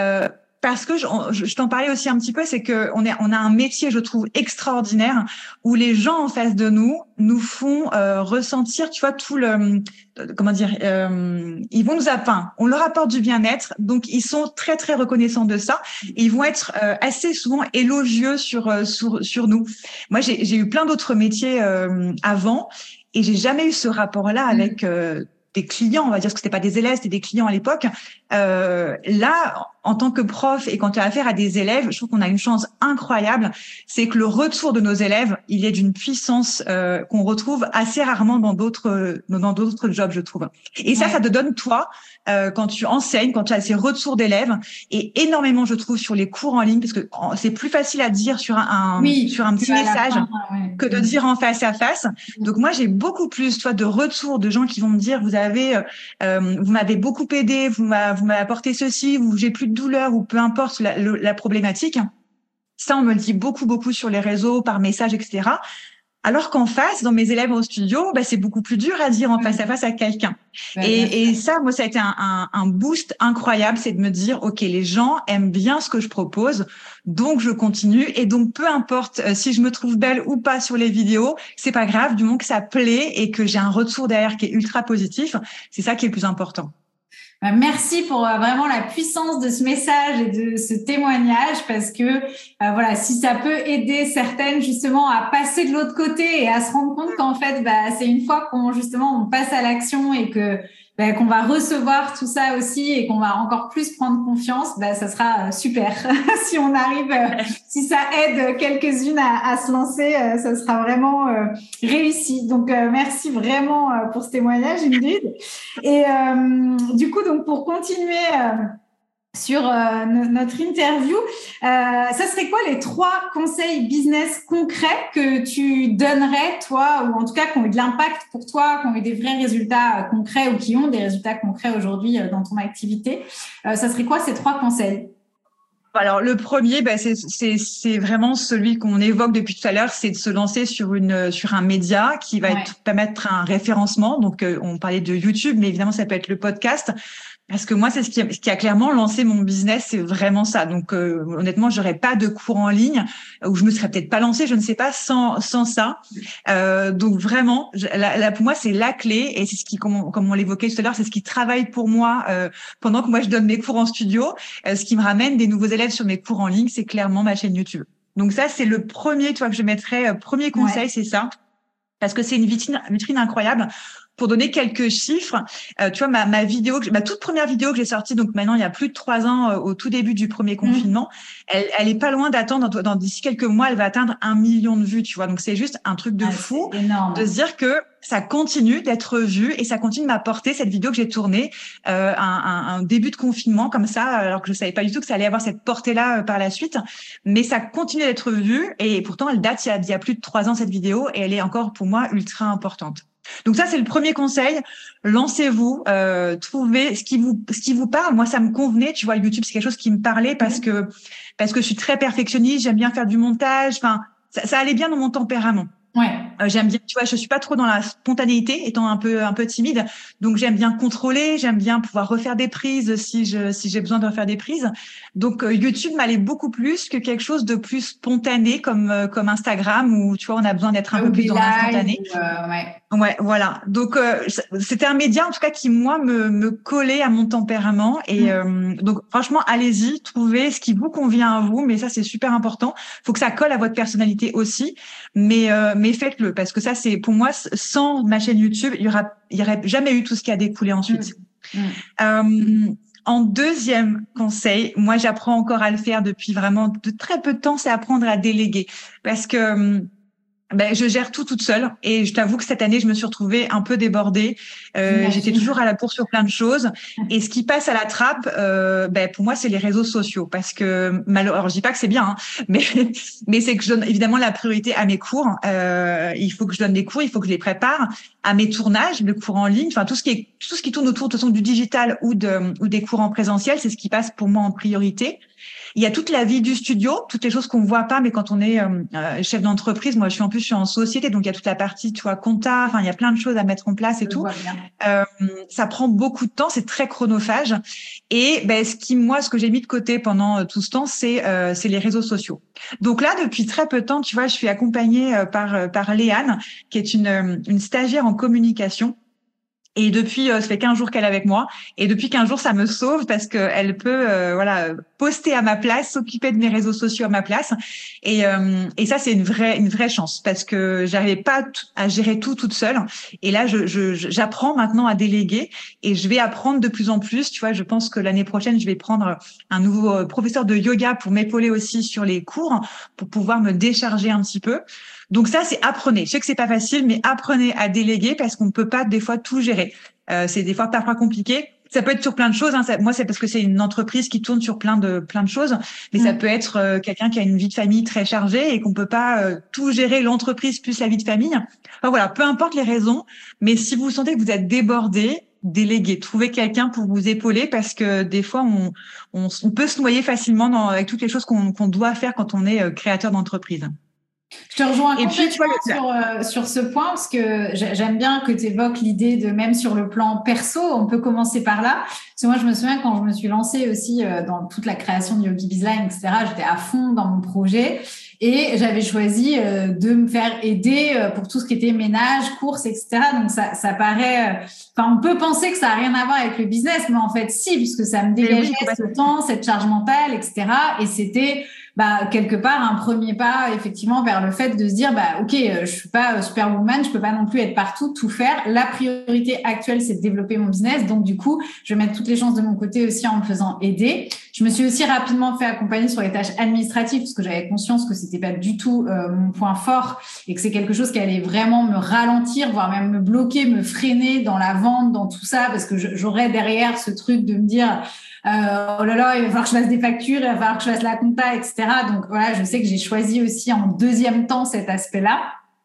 je t'en parlais aussi un petit peu, c'est que on a un métier, je trouve, extraordinaire où les gens en face de nous font ressentir, tu vois, tout le ils vont nous appeler, on leur apporte du bien-être, donc ils sont très très reconnaissants de ça. Et ils vont être assez souvent élogieux sur nous. Moi, j'ai eu plein d'autres métiers avant et j'ai jamais eu ce rapport-là avec des clients, on va dire, parce que c'était pas des élèves, c'était des clients à l'époque. Là, en tant que prof et quand tu as affaire à des élèves, je trouve qu'on a une chance incroyable, c'est que le retour de nos élèves, il est d'une puissance qu'on retrouve assez rarement dans d'autres jobs, je trouve. Et ça te donne toi quand tu enseignes, quand tu as ces retours d'élèves, et énormément, je trouve, sur les cours en ligne, parce que c'est plus facile à dire sur un petit message que de dire en face à face. Donc moi, j'ai beaucoup plus, de retours de gens qui vont me dire, vous m'avez beaucoup aidé, vous m'avez apporté ceci, j'ai plus de douleur ou peu importe la problématique. Ça, on me le dit beaucoup, beaucoup sur les réseaux, par message, etc. Alors qu'en face, dans mes élèves au studio, c'est beaucoup plus dur à dire en face à face à quelqu'un. Et ça, moi, ça a été un boost incroyable, c'est de me dire, OK, les gens aiment bien ce que je propose, donc je continue. Et donc, peu importe si je me trouve belle ou pas sur les vidéos, c'est pas grave, du moment que ça plaît et que j'ai un retour derrière qui est ultra positif, c'est ça qui est le plus important. Merci pour vraiment la puissance de ce message et de ce témoignage, parce que voilà, si ça peut aider certaines justement à passer de l'autre côté et à se rendre compte qu'en fait, c'est une fois qu'on justement on passe à l'action et que qu'on va recevoir tout ça aussi et qu'on va encore plus prendre confiance, ça sera super. Si on arrive, si ça aide quelques-unes à se lancer, ça sera vraiment réussi. Donc, merci vraiment pour ce témoignage, Ingrid. Et du coup, donc pour continuer sur notre interview, ça serait quoi les 3 conseils business concrets que tu donnerais, toi, ou en tout cas qui ont eu de l'impact pour toi, qui ont eu des vrais résultats concrets ou qui ont des résultats concrets aujourd'hui dans ton activité? Ça serait quoi ces 3 conseils? Alors le premier, c'est vraiment celui qu'on évoque depuis tout à l'heure, c'est de se lancer sur un média qui va permettre un référencement. Donc on parlait de YouTube, mais évidemment ça peut être le podcast. Parce que moi, c'est ce qui a clairement lancé mon business, c'est vraiment ça. Donc, honnêtement, j'aurais pas de cours en ligne, ou je me serais peut-être pas lancée, je ne sais pas, sans ça. Donc vraiment, pour moi, c'est la clé, et c'est ce qui, comme on l'évoquait tout à l'heure, c'est ce qui travaille pour moi pendant que moi je donne mes cours en studio. Ce qui me ramène des nouveaux élèves sur mes cours en ligne, c'est clairement ma chaîne YouTube. Donc ça, c'est le premier, que je mettrais. Premier conseil, c'est ça, parce que c'est une vitrine incroyable. Pour donner quelques chiffres, tu vois, ma toute première vidéo que j'ai sortie, donc maintenant il y a plus de 3 ans, au tout début du premier confinement, elle est pas loin d'attendre, d'ici quelques mois, elle va atteindre 1 million de vues, tu vois. Donc c'est juste un truc de fou de se dire que ça continue d'être vu et ça continue de m'apporter cette vidéo que j'ai tournée un début de confinement comme ça, alors que je savais pas du tout que ça allait avoir cette portée-là par la suite, mais ça continue d'être vu et pourtant elle date il y a plus de 3 ans cette vidéo et elle est encore pour moi ultra importante. Donc ça, c'est le premier conseil. Lancez-vous, trouvez ce qui vous parle. Moi, ça me convenait. Tu vois, YouTube, c'est quelque chose qui me parlait parce que je suis très perfectionniste. J'aime bien faire du montage. Enfin, ça allait bien dans mon tempérament. Ouais. J'aime bien, tu vois, je suis pas trop dans la spontanéité, étant un peu timide. Donc j'aime bien contrôler, j'aime bien pouvoir refaire des prises si j'ai besoin de refaire des prises. Donc YouTube m'allait beaucoup plus que quelque chose de plus spontané comme Instagram où tu vois on a besoin d'être un peu plus dans l'instantané. Ouais, voilà. Donc c'était un média en tout cas qui moi me collait à mon tempérament et donc franchement allez-y, trouvez ce qui vous convient à vous, mais ça c'est super important. Faut que ça colle à votre personnalité aussi, mais faites-le parce que ça c'est pour moi sans ma chaîne YouTube, il y aurait jamais eu tout ce qui a découlé ensuite. En deuxième conseil, moi j'apprends encore à le faire depuis vraiment de très peu de temps, c'est apprendre à déléguer parce que je gère tout toute seule et je t'avoue que cette année je me suis retrouvée un peu débordée. J'étais toujours à la course sur plein de choses et ce qui passe à la trappe, pour moi c'est les réseaux sociaux parce que alors je dis pas que c'est bien, hein, mais c'est que je donne évidemment la priorité à mes cours. Il faut que je donne des cours, il faut que je les prépare, à mes tournages, le cours en ligne, enfin tout ce qui tourne autour de toute façon du digital ou des cours en présentiel, c'est ce qui passe pour moi en priorité. Il y a toute la vie du studio, toutes les choses qu'on voit pas, mais quand on est chef d'entreprise, moi je suis en société, donc il y a toute la partie, tu vois, compta, enfin il y a plein de choses à mettre en place et tout. Ça prend beaucoup de temps, c'est très chronophage. Et ce que j'ai mis de côté pendant tout ce temps, c'est les réseaux sociaux. Donc là, depuis très peu de temps, tu vois, je suis accompagnée par Léane, qui est une stagiaire en communication. Et depuis, ça fait 15 jours qu'elle est avec moi. Et depuis 15 jours, ça me sauve parce que elle peut, poster à ma place, s'occuper de mes réseaux sociaux à ma place. Et ça, c'est une vraie chance parce que j'arrivais pas à gérer tout toute seule. Et là, j'apprends maintenant à déléguer et je vais apprendre de plus en plus. Tu vois, je pense que l'année prochaine, je vais prendre un nouveau professeur de yoga pour m'épauler aussi sur les cours, pour pouvoir me décharger un petit peu. Donc ça, c'est apprenez. Je sais que c'est pas facile, mais apprenez à déléguer parce qu'on ne peut pas des fois tout gérer. C'est des fois parfois compliqué. Ça peut être sur plein de choses. Hein. Moi, c'est parce que c'est une entreprise qui tourne sur plein de choses. Mais ça peut être quelqu'un qui a une vie de famille très chargée et qu'on peut pas tout gérer, l'entreprise plus la vie de famille. Enfin voilà, peu importe les raisons. Mais si vous sentez que vous êtes débordé, déléguer, trouver quelqu'un pour vous épauler parce que des fois on peut se noyer facilement avec toutes les choses qu'on doit faire quand on est créateur d'entreprise. Je te rejoins complètement sur ce point parce que j'aime bien que tu évoques l'idée de même sur le plan perso, on peut commencer par là. Parce que moi, je me souviens quand je me suis lancée aussi dans toute la création de Yogi Bizline, etc., j'étais à fond dans mon projet. Et j'avais choisi de me faire aider pour tout ce qui était ménage, courses, etc. Donc ça paraît... Enfin, on peut penser que ça n'a rien à voir avec le business, mais en fait, si, puisque ça me dégageait ce temps, cette charge mentale, etc. Et c'était... quelque part un premier pas effectivement vers le fait de se dire ok, je suis pas superwoman, je peux pas non plus être partout, tout faire. La priorité actuelle, c'est de développer mon business, donc du coup je vais mettre toutes les chances de mon côté aussi en me faisant aider. Je me suis aussi rapidement fait accompagner sur les tâches administratives parce que j'avais conscience que c'était pas du tout mon point fort et que c'est quelque chose qui allait vraiment me ralentir, voire même me bloquer, me freiner dans la vente, dans tout ça, parce que j'aurais derrière ce truc de me dire oh là là, il va falloir que je fasse des factures, il va falloir que je fasse la compta, etc. Donc voilà, je sais que j'ai choisi aussi en deuxième temps cet aspect-là.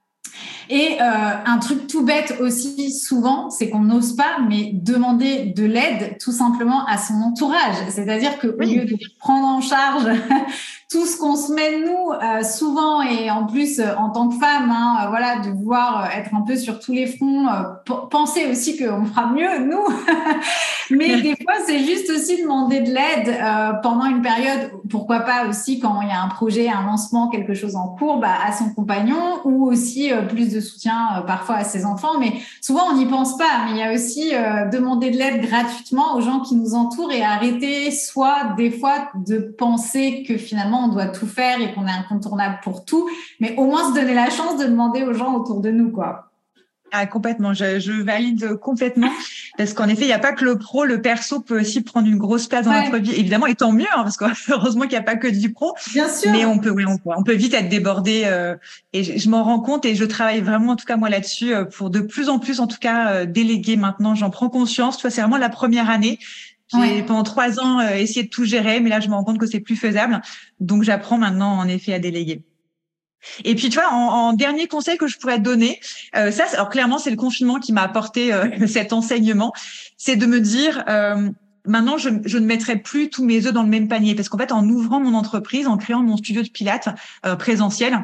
Et un truc tout bête aussi souvent, c'est qu'on n'ose pas, mais demander de l'aide tout simplement à son entourage. C'est-à-dire que au lieu de prendre en charge tout ce qu'on se met nous souvent, et en plus en tant que femme, voilà, de vouloir être un peu sur tous les fronts, penser aussi qu'on fera mieux nous. Mais des fois, c'est juste aussi demander de l'aide pendant une période, pourquoi pas aussi quand il y a un projet, un lancement, quelque chose en cours, à son compagnon, ou aussi plus de soutien parfois à ses enfants. Mais souvent, on n'y pense pas. Mais il y a aussi demander de l'aide gratuitement aux gens qui nous entourent et arrêter soit des fois de penser que finalement, on doit tout faire et qu'on est incontournable pour tout, mais au moins se donner la chance de demander aux gens autour de nous, quoi. Ah, complètement. Je valide complètement parce qu'en effet, il n'y a pas que le pro, le perso peut aussi prendre une grosse place dans notre vie. Évidemment, et tant mieux, parce que heureusement qu'il n'y a pas que du pro. Bien sûr. Mais on peut vite être débordé. Et je m'en rends compte et je travaille vraiment, en tout cas moi là-dessus, pour de plus en plus, en tout cas, déléguer maintenant. J'en prends conscience. Tu vois, c'est vraiment la première année. J'ai pendant 3 ans essayé de tout gérer, mais là, je me rends compte que c'est plus faisable. Donc, j'apprends maintenant, en effet, à déléguer. Et puis, tu vois, en dernier conseil que je pourrais te donner, alors clairement, c'est le confinement qui m'a apporté cet enseignement, c'est de me dire, maintenant, je ne mettrai plus tous mes œufs dans le même panier, parce qu'en fait, en ouvrant mon entreprise, en créant mon studio de pilates présentiel,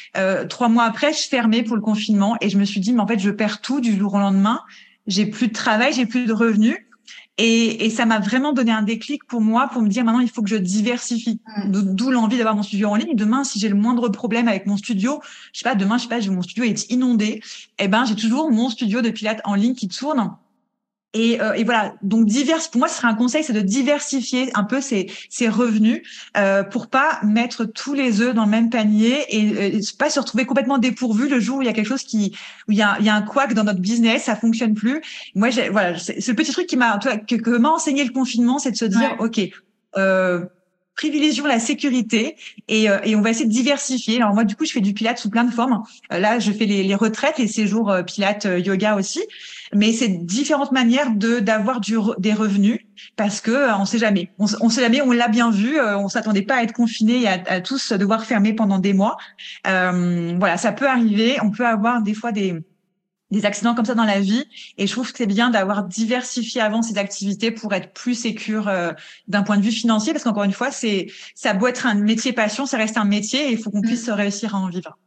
3 mois après, je fermais pour le confinement, et je me suis dit, mais en fait, je perds tout du jour au lendemain. J'ai plus de travail, j'ai plus de revenus. Et ça m'a vraiment donné un déclic pour moi, pour me dire maintenant il faut que je diversifie. D'où l'envie d'avoir mon studio en ligne. Demain, si j'ai le moindre problème avec mon studio, mon studio est inondé, j'ai toujours mon studio de pilates en ligne qui tourne. Et voilà, donc pour moi, ce serait un conseil, c'est de diversifier un peu ses revenus pour pas mettre tous les œufs dans le même panier et pas se retrouver complètement dépourvu le jour où il y a quelque chose où il y a un couac dans notre business, ça fonctionne plus. Moi, c'est le petit truc que m'a enseigné le confinement, c'est de se dire, OK, privilégions la sécurité et on va essayer de diversifier. Alors moi, du coup, je fais du pilates sous plein de formes. Là, je fais les retraites, les séjours pilates, yoga aussi. Mais c'est différentes manières d'avoir des revenus parce que on sait jamais. On sait jamais. On l'a bien vu. On s'attendait pas à être confinés et à tous devoir fermer pendant des mois. Voilà, ça peut arriver. On peut avoir des fois des accidents comme ça dans la vie. Et je trouve que c'est bien d'avoir diversifié avant ces activités pour être plus sécure d'un point de vue financier. Parce qu'encore une fois, ça a beau être un métier passion, ça reste un métier et il faut qu'on puisse réussir à en vivre.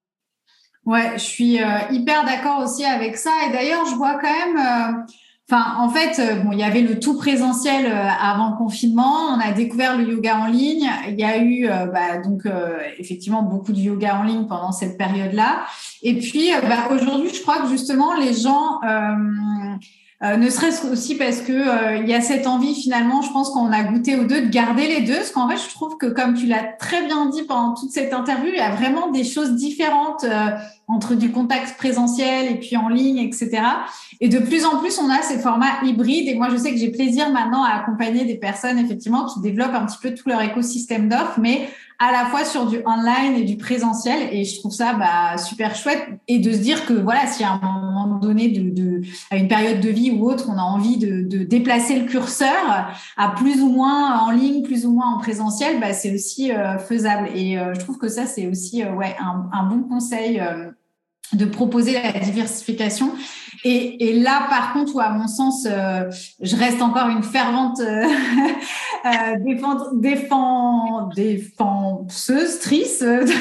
Ouais, je suis hyper d'accord aussi avec ça. Et d'ailleurs, je vois quand même... il y avait le tout présentiel avant le confinement. On a découvert le yoga en ligne. Il y a eu effectivement beaucoup de yoga en ligne pendant cette période-là. Et puis aujourd'hui, je crois que justement les gens, ne serait-ce aussi parce que il y a cette envie finalement, je pense qu'on a goûté aux deux, de garder les deux. Parce qu'en fait, je trouve que comme tu l'as très bien dit pendant toute cette interview, il y a vraiment des choses différentes entre du contact présentiel et puis en ligne, etc. Et de plus en plus, on a ces formats hybrides. Et moi, je sais que j'ai plaisir maintenant à accompagner des personnes, effectivement, qui développent un petit peu tout leur écosystème d'offres, mais à la fois sur du online et du présentiel. Et je trouve ça super chouette. Et de se dire que voilà, si à un moment donné, à une période de vie ou autre, on a envie de déplacer le curseur à plus ou moins en ligne, plus ou moins en présentiel, c'est aussi faisable. Et je trouve que ça, c'est aussi un bon conseil de proposer la diversification. Et là, par contre, où à mon sens, je reste encore une fervente défenseuse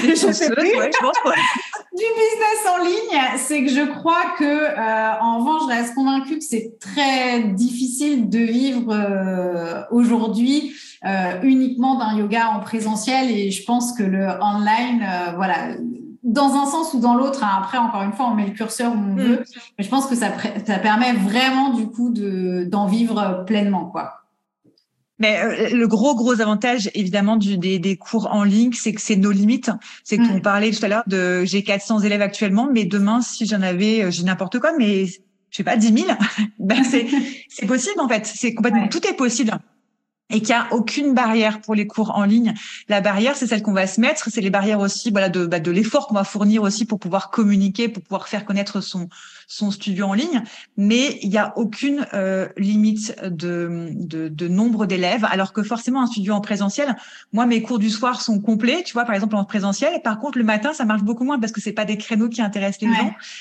du business en ligne, c'est que je crois que, en revanche, je reste convaincue que c'est très difficile de vivre aujourd'hui uniquement d'un yoga en présentiel. Et je pense que le online, voilà, dans un sens ou dans l'autre, hein, après, encore une fois, on met le curseur où on veut, mais je pense que ça permet vraiment, du coup, d'en vivre pleinement, quoi. Mais le gros avantage évidemment des cours en ligne, c'est que c'est nos limites. C'est qu'on parlait tout à l'heure de j'ai 400 élèves actuellement, mais demain si j'en avais, j'ai n'importe quoi, mais je sais pas 10 000, ben c'est possible en fait. C'est complètement tout est possible. Et qu'il n'y a aucune barrière pour les cours en ligne. La barrière, c'est celle qu'on va se mettre, c'est les barrières aussi, voilà, de l'effort qu'on va fournir aussi pour pouvoir communiquer, pour pouvoir faire connaître son studio en ligne. Mais il n'y a aucune limite de nombre d'élèves, alors que forcément un studio en présentiel, moi mes cours du soir sont complets, tu vois, par exemple en présentiel. Par contre le matin, ça marche beaucoup moins parce que c'est pas des créneaux qui intéressent les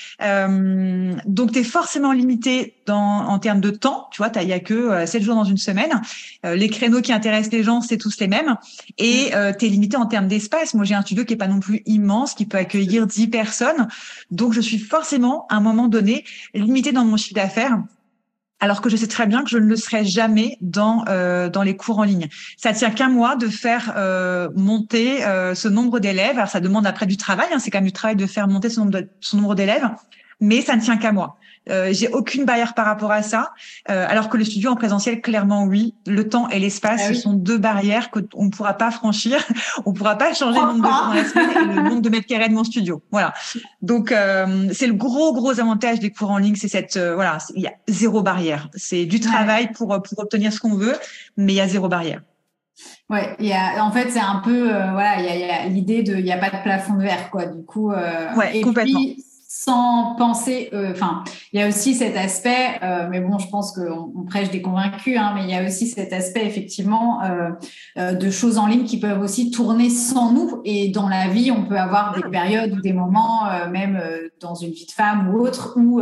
gens. Donc tu es forcément limité en termes de temps, tu vois, il y a que 7 jours dans une semaine. Les créneaux qui intéressent les gens, c'est tous les mêmes. Et tu es limité en termes d'espace. Moi, j'ai un studio qui est pas non plus immense, qui peut accueillir 10 personnes. Donc, je suis forcément, à un moment donné, limitée dans mon chiffre d'affaires. Alors que je sais très bien que je ne le serai jamais dans les cours en ligne. Ça tient qu'à moi de faire monter ce nombre d'élèves. Alors, ça demande après du travail. Hein, c'est quand même du travail de faire monter son nombre d'élèves. Mais ça ne tient qu'à moi. J'ai aucune barrière par rapport à ça, alors que le studio en présentiel, clairement oui, le temps et l'espace, ce sont deux barrières qu'on ne pourra pas franchir. On ne pourra pas changer le nombre de jours dans la semaine et le nombre de mètres carrés de mon studio. Voilà. Donc c'est le gros avantage des cours en ligne, c'est cette voilà, il y a zéro barrière. C'est du travail pour obtenir ce qu'on veut, mais il y a zéro barrière. Ouais, en fait c'est un peu voilà, il y a l'idée il y a pas de plafond de verre quoi. Du coup et complètement. Puis, sans penser, il y a aussi cet aspect, mais bon, je pense qu'on prêche des convaincus, hein, mais il y a aussi cet aspect effectivement de choses en ligne qui peuvent aussi tourner sans nous. Et dans la vie, on peut avoir des périodes ou des moments, même dans une vie de femme ou autre, où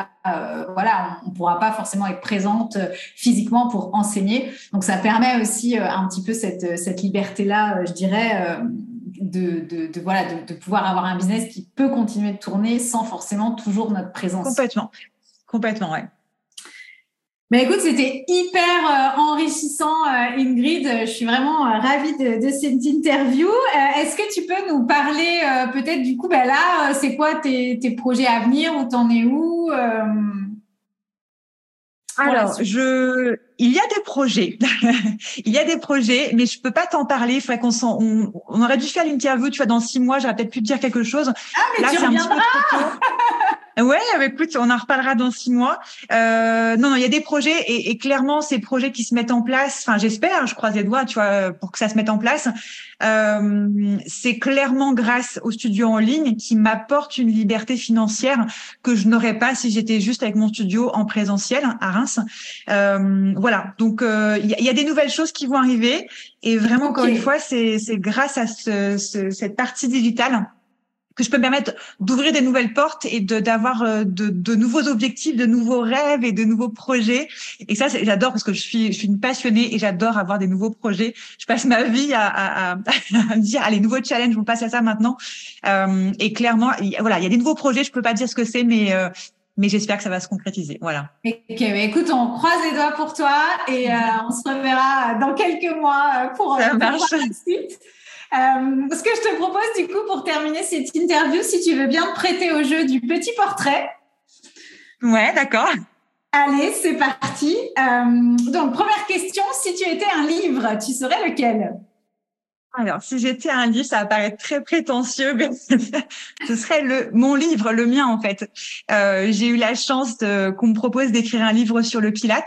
voilà, on pourra pas forcément être présente physiquement pour enseigner. Donc ça permet aussi un petit peu cette liberté-là, je dirais. De pouvoir avoir un business qui peut continuer de tourner sans forcément toujours notre présence. Complètement, ouais. Mais écoute, c'était hyper enrichissant, Ingrid. Je suis vraiment ravie de cette interview. Est-ce que tu peux nous parler peut-être du coup, là, c'est quoi tes projets à venir? Où t'en es où Alors, il y a des projets. Il y a des projets, mais je peux pas t'en parler. Il faudrait on aurait dû faire l'interview, tu vois, dans 6 mois, j'aurais peut-être pu te dire quelque chose. Ah, mais là, c'est un petit peu trop tôt. Ouais, écoute, on en reparlera dans 6 mois. Non, il y a des projets et clairement, ces projets qui se mettent en place, enfin, j'espère, je croise les doigts, tu vois, pour que ça se mette en place. C'est clairement grâce au studio en ligne qui m'apporte une liberté financière que je n'aurais pas si j'étais juste avec mon studio en présentiel à Reims. Voilà, donc il y a des nouvelles choses qui vont arriver et vraiment encore une fois, c'est grâce à cette partie digitale que je peux me permettre d'ouvrir des nouvelles portes et d'avoir de nouveaux objectifs, de nouveaux rêves et de nouveaux projets. Et ça, j'adore parce que je suis une passionnée et j'adore avoir des nouveaux projets. Je passe ma vie à me dire, allez, nouveaux challenges, on passe à ça maintenant. Et clairement, il y a des nouveaux projets. Je peux pas dire ce que c'est, mais j'espère que ça va se concrétiser. Voilà. Ok, écoute, on croise les doigts pour toi et on se reverra dans quelques mois pour voir la suite. Ce que je te propose du coup pour terminer cette interview, si tu veux bien te prêter au jeu du petit portrait. Ouais, d'accord. Allez, c'est parti. Donc, première question, si tu étais un livre, tu serais lequel ? Alors, si j'étais un livre, ça va paraître très prétentieux, mais ce serait mon livre, le mien en fait. J'ai eu la chance qu'on me propose d'écrire un livre sur le Pilate.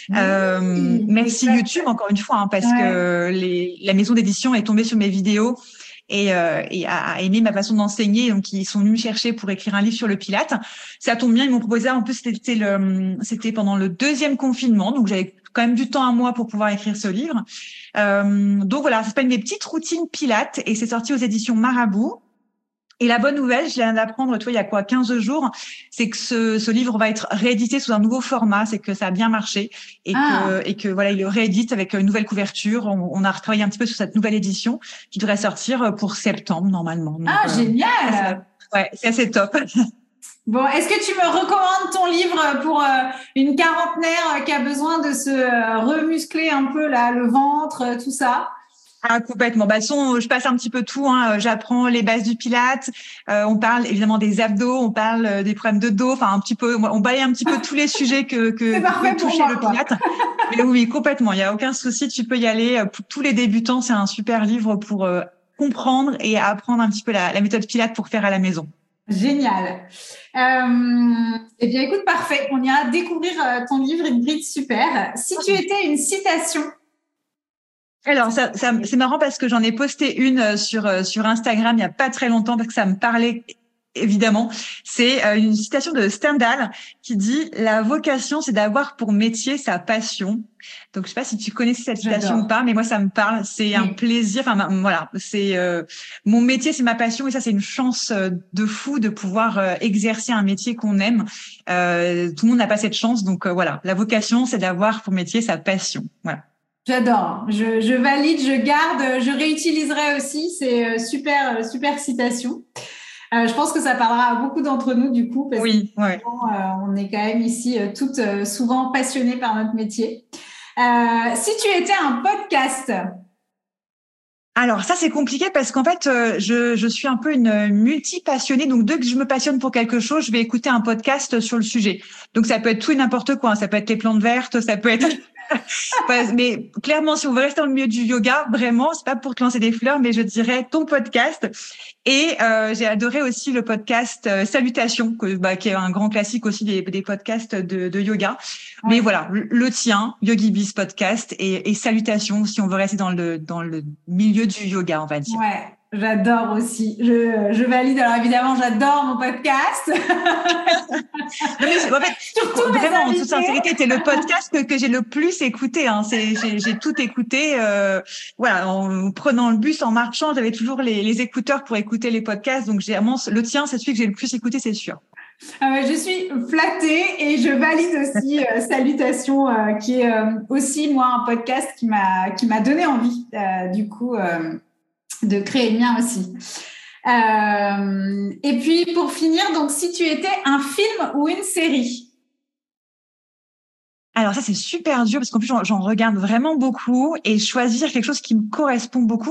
Merci YouTube encore une fois, hein, parce que la maison d'édition est tombée sur mes vidéos et a aimé ma façon d'enseigner, donc ils sont venus me chercher pour écrire un livre sur le Pilate. Ça tombe bien, ils m'ont proposé. En plus, c'était pendant le 2e confinement, donc j'avais quand même du temps à moi pour pouvoir écrire ce livre. Donc voilà, ça s'appelle Mes petites routines Pilates et c'est sorti aux éditions Marabout. Et la bonne nouvelle, je viens d'apprendre, tu vois, il y a 15 jours, c'est que ce livre va être réédité sous un nouveau format, c'est que ça a bien marché et que voilà, il le réédite avec une nouvelle couverture. On a retravaillé un petit peu sur cette nouvelle édition qui devrait sortir pour septembre normalement. Donc, génial. Ouais, c'est assez top. Bon, est-ce que tu me recommandes ton livre pour une quarantenaire qui a besoin de se remuscler un peu là, le ventre, tout ça? Ah, complètement. Bah, je passe un petit peu tout, hein. J'apprends les bases du Pilates. On parle évidemment des abdos, on parle des problèmes de dos. Enfin, un petit peu, on balaye un petit peu tous les sujets que C'est parfait peut pour toucher moi, le quoi. Pilates. Mais oui, complètement. Il y a aucun souci. Tu peux y aller. Pour tous les débutants, c'est un super livre pour comprendre et apprendre un petit peu la méthode Pilates pour faire à la maison. Génial. Eh bien, écoute, parfait. On ira découvrir ton livre, Ingrid, super. Si tu étais une citation. Alors, c'est marrant parce que j'en ai posté une sur Instagram il y a pas très longtemps parce que ça me parlait évidemment. C'est une citation de Stendhal qui dit: la vocation, c'est d'avoir pour métier sa passion. Donc, je sais pas si tu connais cette citation ou pas, mais moi, ça me parle. C'est un plaisir. Enfin, voilà, c'est mon métier, c'est ma passion, et ça, c'est une chance de fou de pouvoir exercer un métier qu'on aime. Tout le monde n'a pas cette chance, donc voilà. La vocation, c'est d'avoir pour métier sa passion. Voilà. J'adore. Je valide, je garde, je réutiliserai aussi. C'est super citation. Je pense que ça parlera à beaucoup d'entre nous du coup, parce oui, que on est quand même ici toutes souvent passionnées par notre métier. Si tu étais un podcast. Alors ça, c'est compliqué parce qu'en fait, je suis un peu une multi-passionnée. Donc dès que je me passionne pour quelque chose, je vais écouter un podcast sur le sujet. Donc ça peut être tout et n'importe quoi, hein. Ça peut être les plantes vertes, ça peut être mais clairement, si on veut rester dans le milieu du yoga, vraiment, c'est pas pour te lancer des fleurs, mais je dirais ton podcast. Et j'ai adoré aussi le podcast Salutations, qui est un grand classique aussi des podcasts de yoga. Ouais. Mais voilà, le tien, YogiBiz podcast et Salutations, si on veut rester dans le milieu du yoga, on va dire. Ouais. J'adore aussi. Je valide. Alors évidemment, j'adore mon podcast. Non, mais en fait, vraiment, en toute sincérité, c'est le podcast que j'ai le plus écouté. Hein. J'ai tout écouté. Voilà, en prenant le bus, en marchant, j'avais toujours les écouteurs pour écouter les podcasts. Donc, le tien, c'est celui que j'ai le plus écouté, c'est sûr. Je suis flattée et je valide aussi Salutations, qui est aussi moi un podcast qui m'a donné envie du coup. De créer le mien aussi. Et puis, pour finir, donc, si tu étais un film ou une série? Alors ça, c'est super dur parce qu'en plus, j'en regarde vraiment beaucoup et choisir quelque chose qui me correspond beaucoup.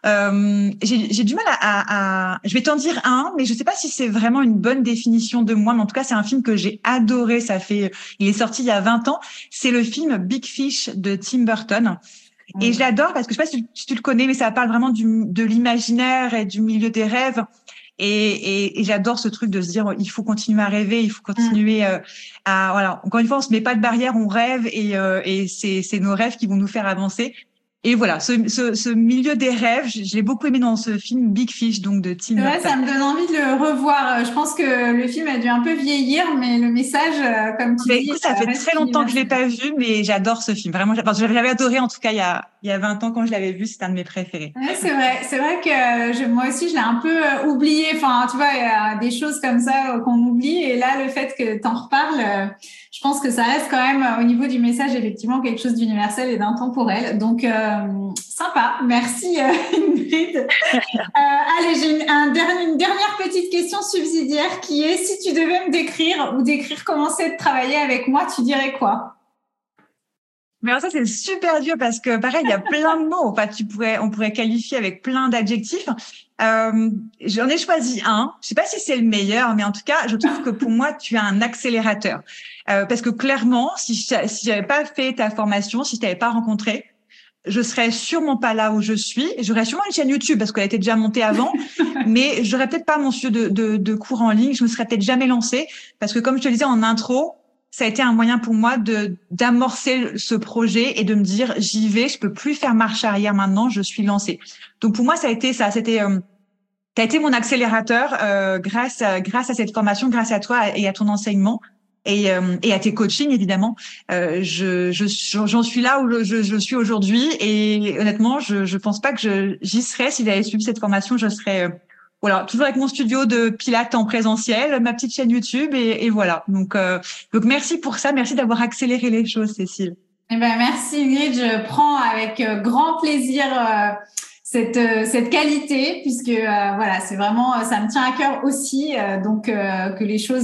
J'ai du mal je vais t'en dire un, mais je sais pas si c'est vraiment une bonne définition de moi, mais en tout cas, c'est un film que j'ai adoré. Il est sorti il y a 20 ans. C'est le film Big Fish de Tim Burton. Et je l'adore parce que je sais pas si tu le connais, mais ça parle vraiment de l'imaginaire et du milieu des rêves. Et j'adore ce truc de se dire, il faut continuer à rêver, il faut continuer voilà. Encore une fois, on se met pas de barrière, on rêve et c'est nos rêves qui vont nous faire avancer. Et voilà, ce milieu des rêves, je l'ai beaucoup aimé dans ce film Big Fish, donc de Tim Burton. Ouais, ça me donne envie de le revoir. Je pense que le film a dû un peu vieillir, mais le message, comme tu dis, écoute, ça fait très longtemps que je l'ai pas vu, mais j'adore ce film. Vraiment, j'avais adoré en tout cas il y a 20 ans quand je l'avais vu, c'est un de mes préférés. Ouais, c'est vrai que moi aussi je l'ai un peu oublié. Enfin, tu vois, il y a des choses comme ça qu'on oublie, et là le fait que t'en reparles, je pense que ça reste quand même au niveau du message effectivement quelque chose d'universel et d'intemporel. Donc sympa, merci Ingrid. Allez, j'ai une dernière petite question subsidiaire qui est: si tu devais me décrire ou décrire comment c'est de travailler avec moi, tu dirais quoi? Mais alors ça, c'est super dur parce que pareil, il y a plein de mots. Enfin, on pourrait qualifier avec plein d'adjectifs. J'en ai choisi un. Je sais pas si c'est le meilleur, mais en tout cas, je trouve que pour moi, tu es un accélérateur. Parce que clairement, si j'avais pas fait ta formation, si je t'avais pas rencontré, je serais sûrement pas là où je suis. J'aurais sûrement une chaîne YouTube parce qu'elle était déjà montée avant, mais j'aurais peut-être pas mon studio de cours en ligne. Je me serais peut-être jamais lancée parce que, comme je te le disais en intro, ça a été un moyen pour moi d'amorcer ce projet et de me dire, j'y vais, je peux plus faire marche arrière maintenant, je suis lancée. Donc pour moi, ça a été ça. T'as été mon accélérateur grâce à cette formation, grâce à toi et à ton enseignement et à tes coachings évidemment. J'en suis là où je suis aujourd'hui, et honnêtement, je pense pas que j'y serais si j'avais suivi cette formation. Je serais voilà, toujours avec mon studio de Pilates en présentiel, ma petite chaîne YouTube et voilà. Donc merci pour ça, merci d'avoir accéléré les choses, Cécile. Eh ben merci Ingrid, je prends avec grand plaisir cette qualité, puisque voilà, c'est vraiment, ça me tient à cœur aussi, donc que les choses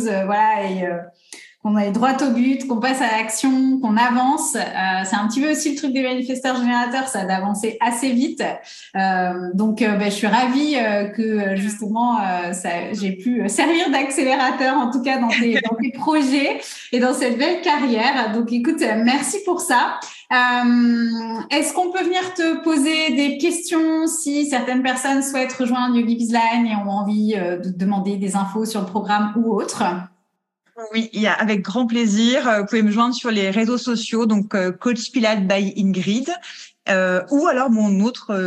qu'on aille droit au but, qu'on passe à l'action, qu'on avance. C'est un petit peu aussi le truc des manifesteurs générateurs, ça d'avancer assez vite. Donc, je suis ravie que justement j'ai pu servir d'accélérateur, en tout cas dans tes projets et dans cette belle carrière. Donc, écoute, merci pour ça. Est-ce qu'on peut venir te poser des questions si certaines personnes souhaitent rejoindre Yogi Bizline et ont envie de demander des infos sur le programme ou autre? Oui, avec grand plaisir. Vous pouvez me joindre sur les réseaux sociaux, donc Coach Pilates by Ingrid, ou alors mon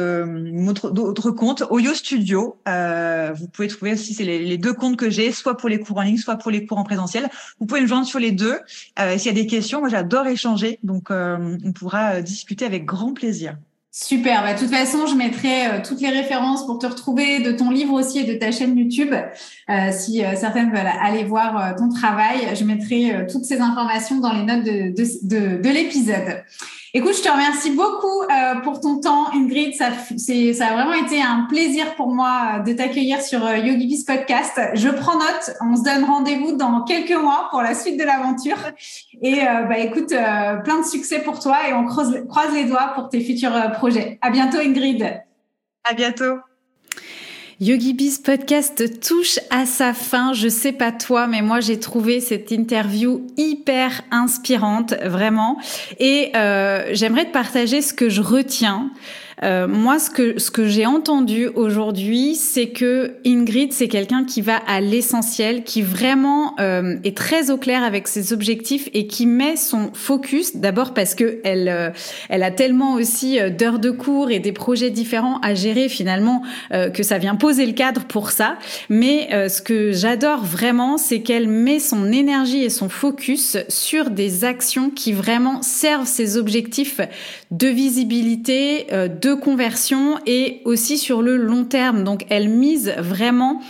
autre compte, Oyo Studio. Vous pouvez trouver aussi, c'est les deux comptes que j'ai, soit pour les cours en ligne, soit pour les cours en présentiel. Vous pouvez me joindre sur les deux. S'il y a des questions, moi j'adore échanger, donc on pourra discuter avec grand plaisir. Super. De toute façon, je mettrai toutes les références pour te retrouver, de ton livre aussi et de ta chaîne YouTube. Si certaines veulent aller voir ton travail, je mettrai toutes ces informations dans les notes de l'épisode. Écoute, je te remercie beaucoup pour ton temps, Ingrid. Ça a vraiment été un plaisir pour moi de t'accueillir sur Yogi Biz Podcast. Je prends note. On se donne rendez-vous dans quelques mois pour la suite de l'aventure. Et écoute, plein de succès pour toi et on croise les doigts pour tes futurs projets. À bientôt, Ingrid. À bientôt. Yogi Biz Podcast touche à sa fin. Je sais pas toi, mais moi j'ai trouvé cette interview hyper inspirante, vraiment. Et j'aimerais te partager ce que je retiens. Moi, ce que j'ai entendu aujourd'hui, c'est que Ingrid, c'est quelqu'un qui va à l'essentiel, qui vraiment est très au clair avec ses objectifs et qui met son focus. D'abord parce que elle a tellement aussi d'heures de cours et des projets différents à gérer finalement que ça vient poser le cadre pour ça. Mais ce que j'adore vraiment, c'est qu'elle met son énergie et son focus sur des actions qui vraiment servent ses objectifs de visibilité, de conversion et aussi sur le long terme. Donc, elle mise vraiment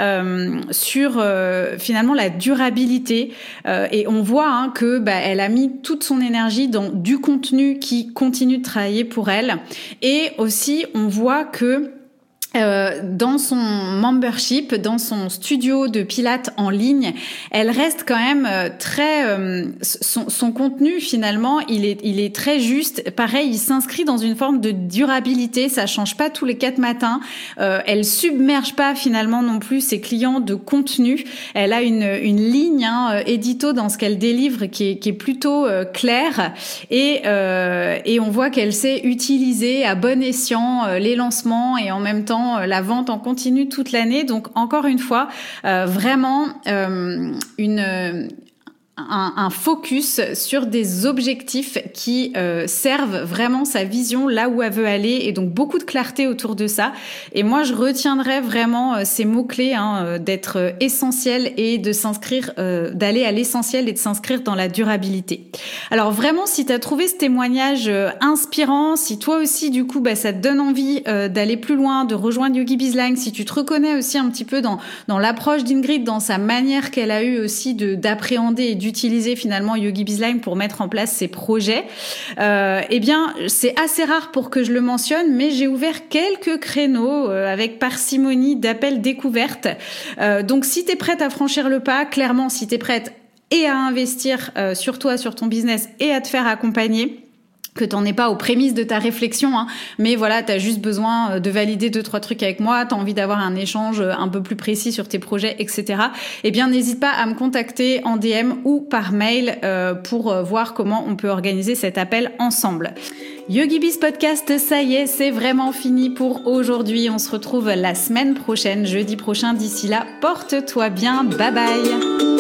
sur finalement la durabilité et on voit que elle a mis toute son énergie dans du contenu qui continue de travailler pour elle et aussi on voit que dans son membership, dans son studio de pilates en ligne, elle reste quand même très son contenu finalement, il est très juste. Pareil, il s'inscrit dans une forme de durabilité, ça change pas tous les 4 matins. Elle submerge pas finalement non plus ses clients de contenu. Elle a une ligne édito dans ce qu'elle délivre qui est plutôt claire et on voit qu'elle sait utiliser à bon escient les lancements et en même temps la vente en continu toute l'année. Donc, encore une fois, vraiment un focus sur des objectifs qui servent vraiment sa vision là où elle veut aller et donc beaucoup de clarté autour de ça. Et moi, je retiendrai vraiment ces mots-clés d'être essentiel et de s'inscrire, d'aller à l'essentiel et de s'inscrire dans la durabilité. Alors vraiment, si tu as trouvé ce témoignage inspirant, si toi aussi, du coup, ça te donne envie d'aller plus loin, de rejoindre Yogi Bizline, si tu te reconnais aussi un petit peu dans l'approche d'Ingrid, dans sa manière qu'elle a eu aussi d'appréhender et d'utiliser finalement Yogi Bizline pour mettre en place ses projets, eh bien, c'est assez rare pour que je le mentionne, mais j'ai ouvert quelques créneaux avec parcimonie d'appels découvertes. Donc, si tu es prête à franchir le pas, clairement, si tu es prête et à investir sur toi, sur ton business et à te faire accompagner, que t'en es pas aux prémices de ta réflexion, mais voilà, t'as juste besoin de valider 2-3 trucs avec moi, t'as envie d'avoir un échange un peu plus précis sur tes projets, etc. Eh bien, n'hésite pas à me contacter en DM ou par mail pour voir comment on peut organiser cet appel ensemble. Yogi Biz Podcast, ça y est, c'est vraiment fini pour aujourd'hui. On se retrouve la semaine prochaine, jeudi prochain. D'ici là, porte-toi bien. Bye bye.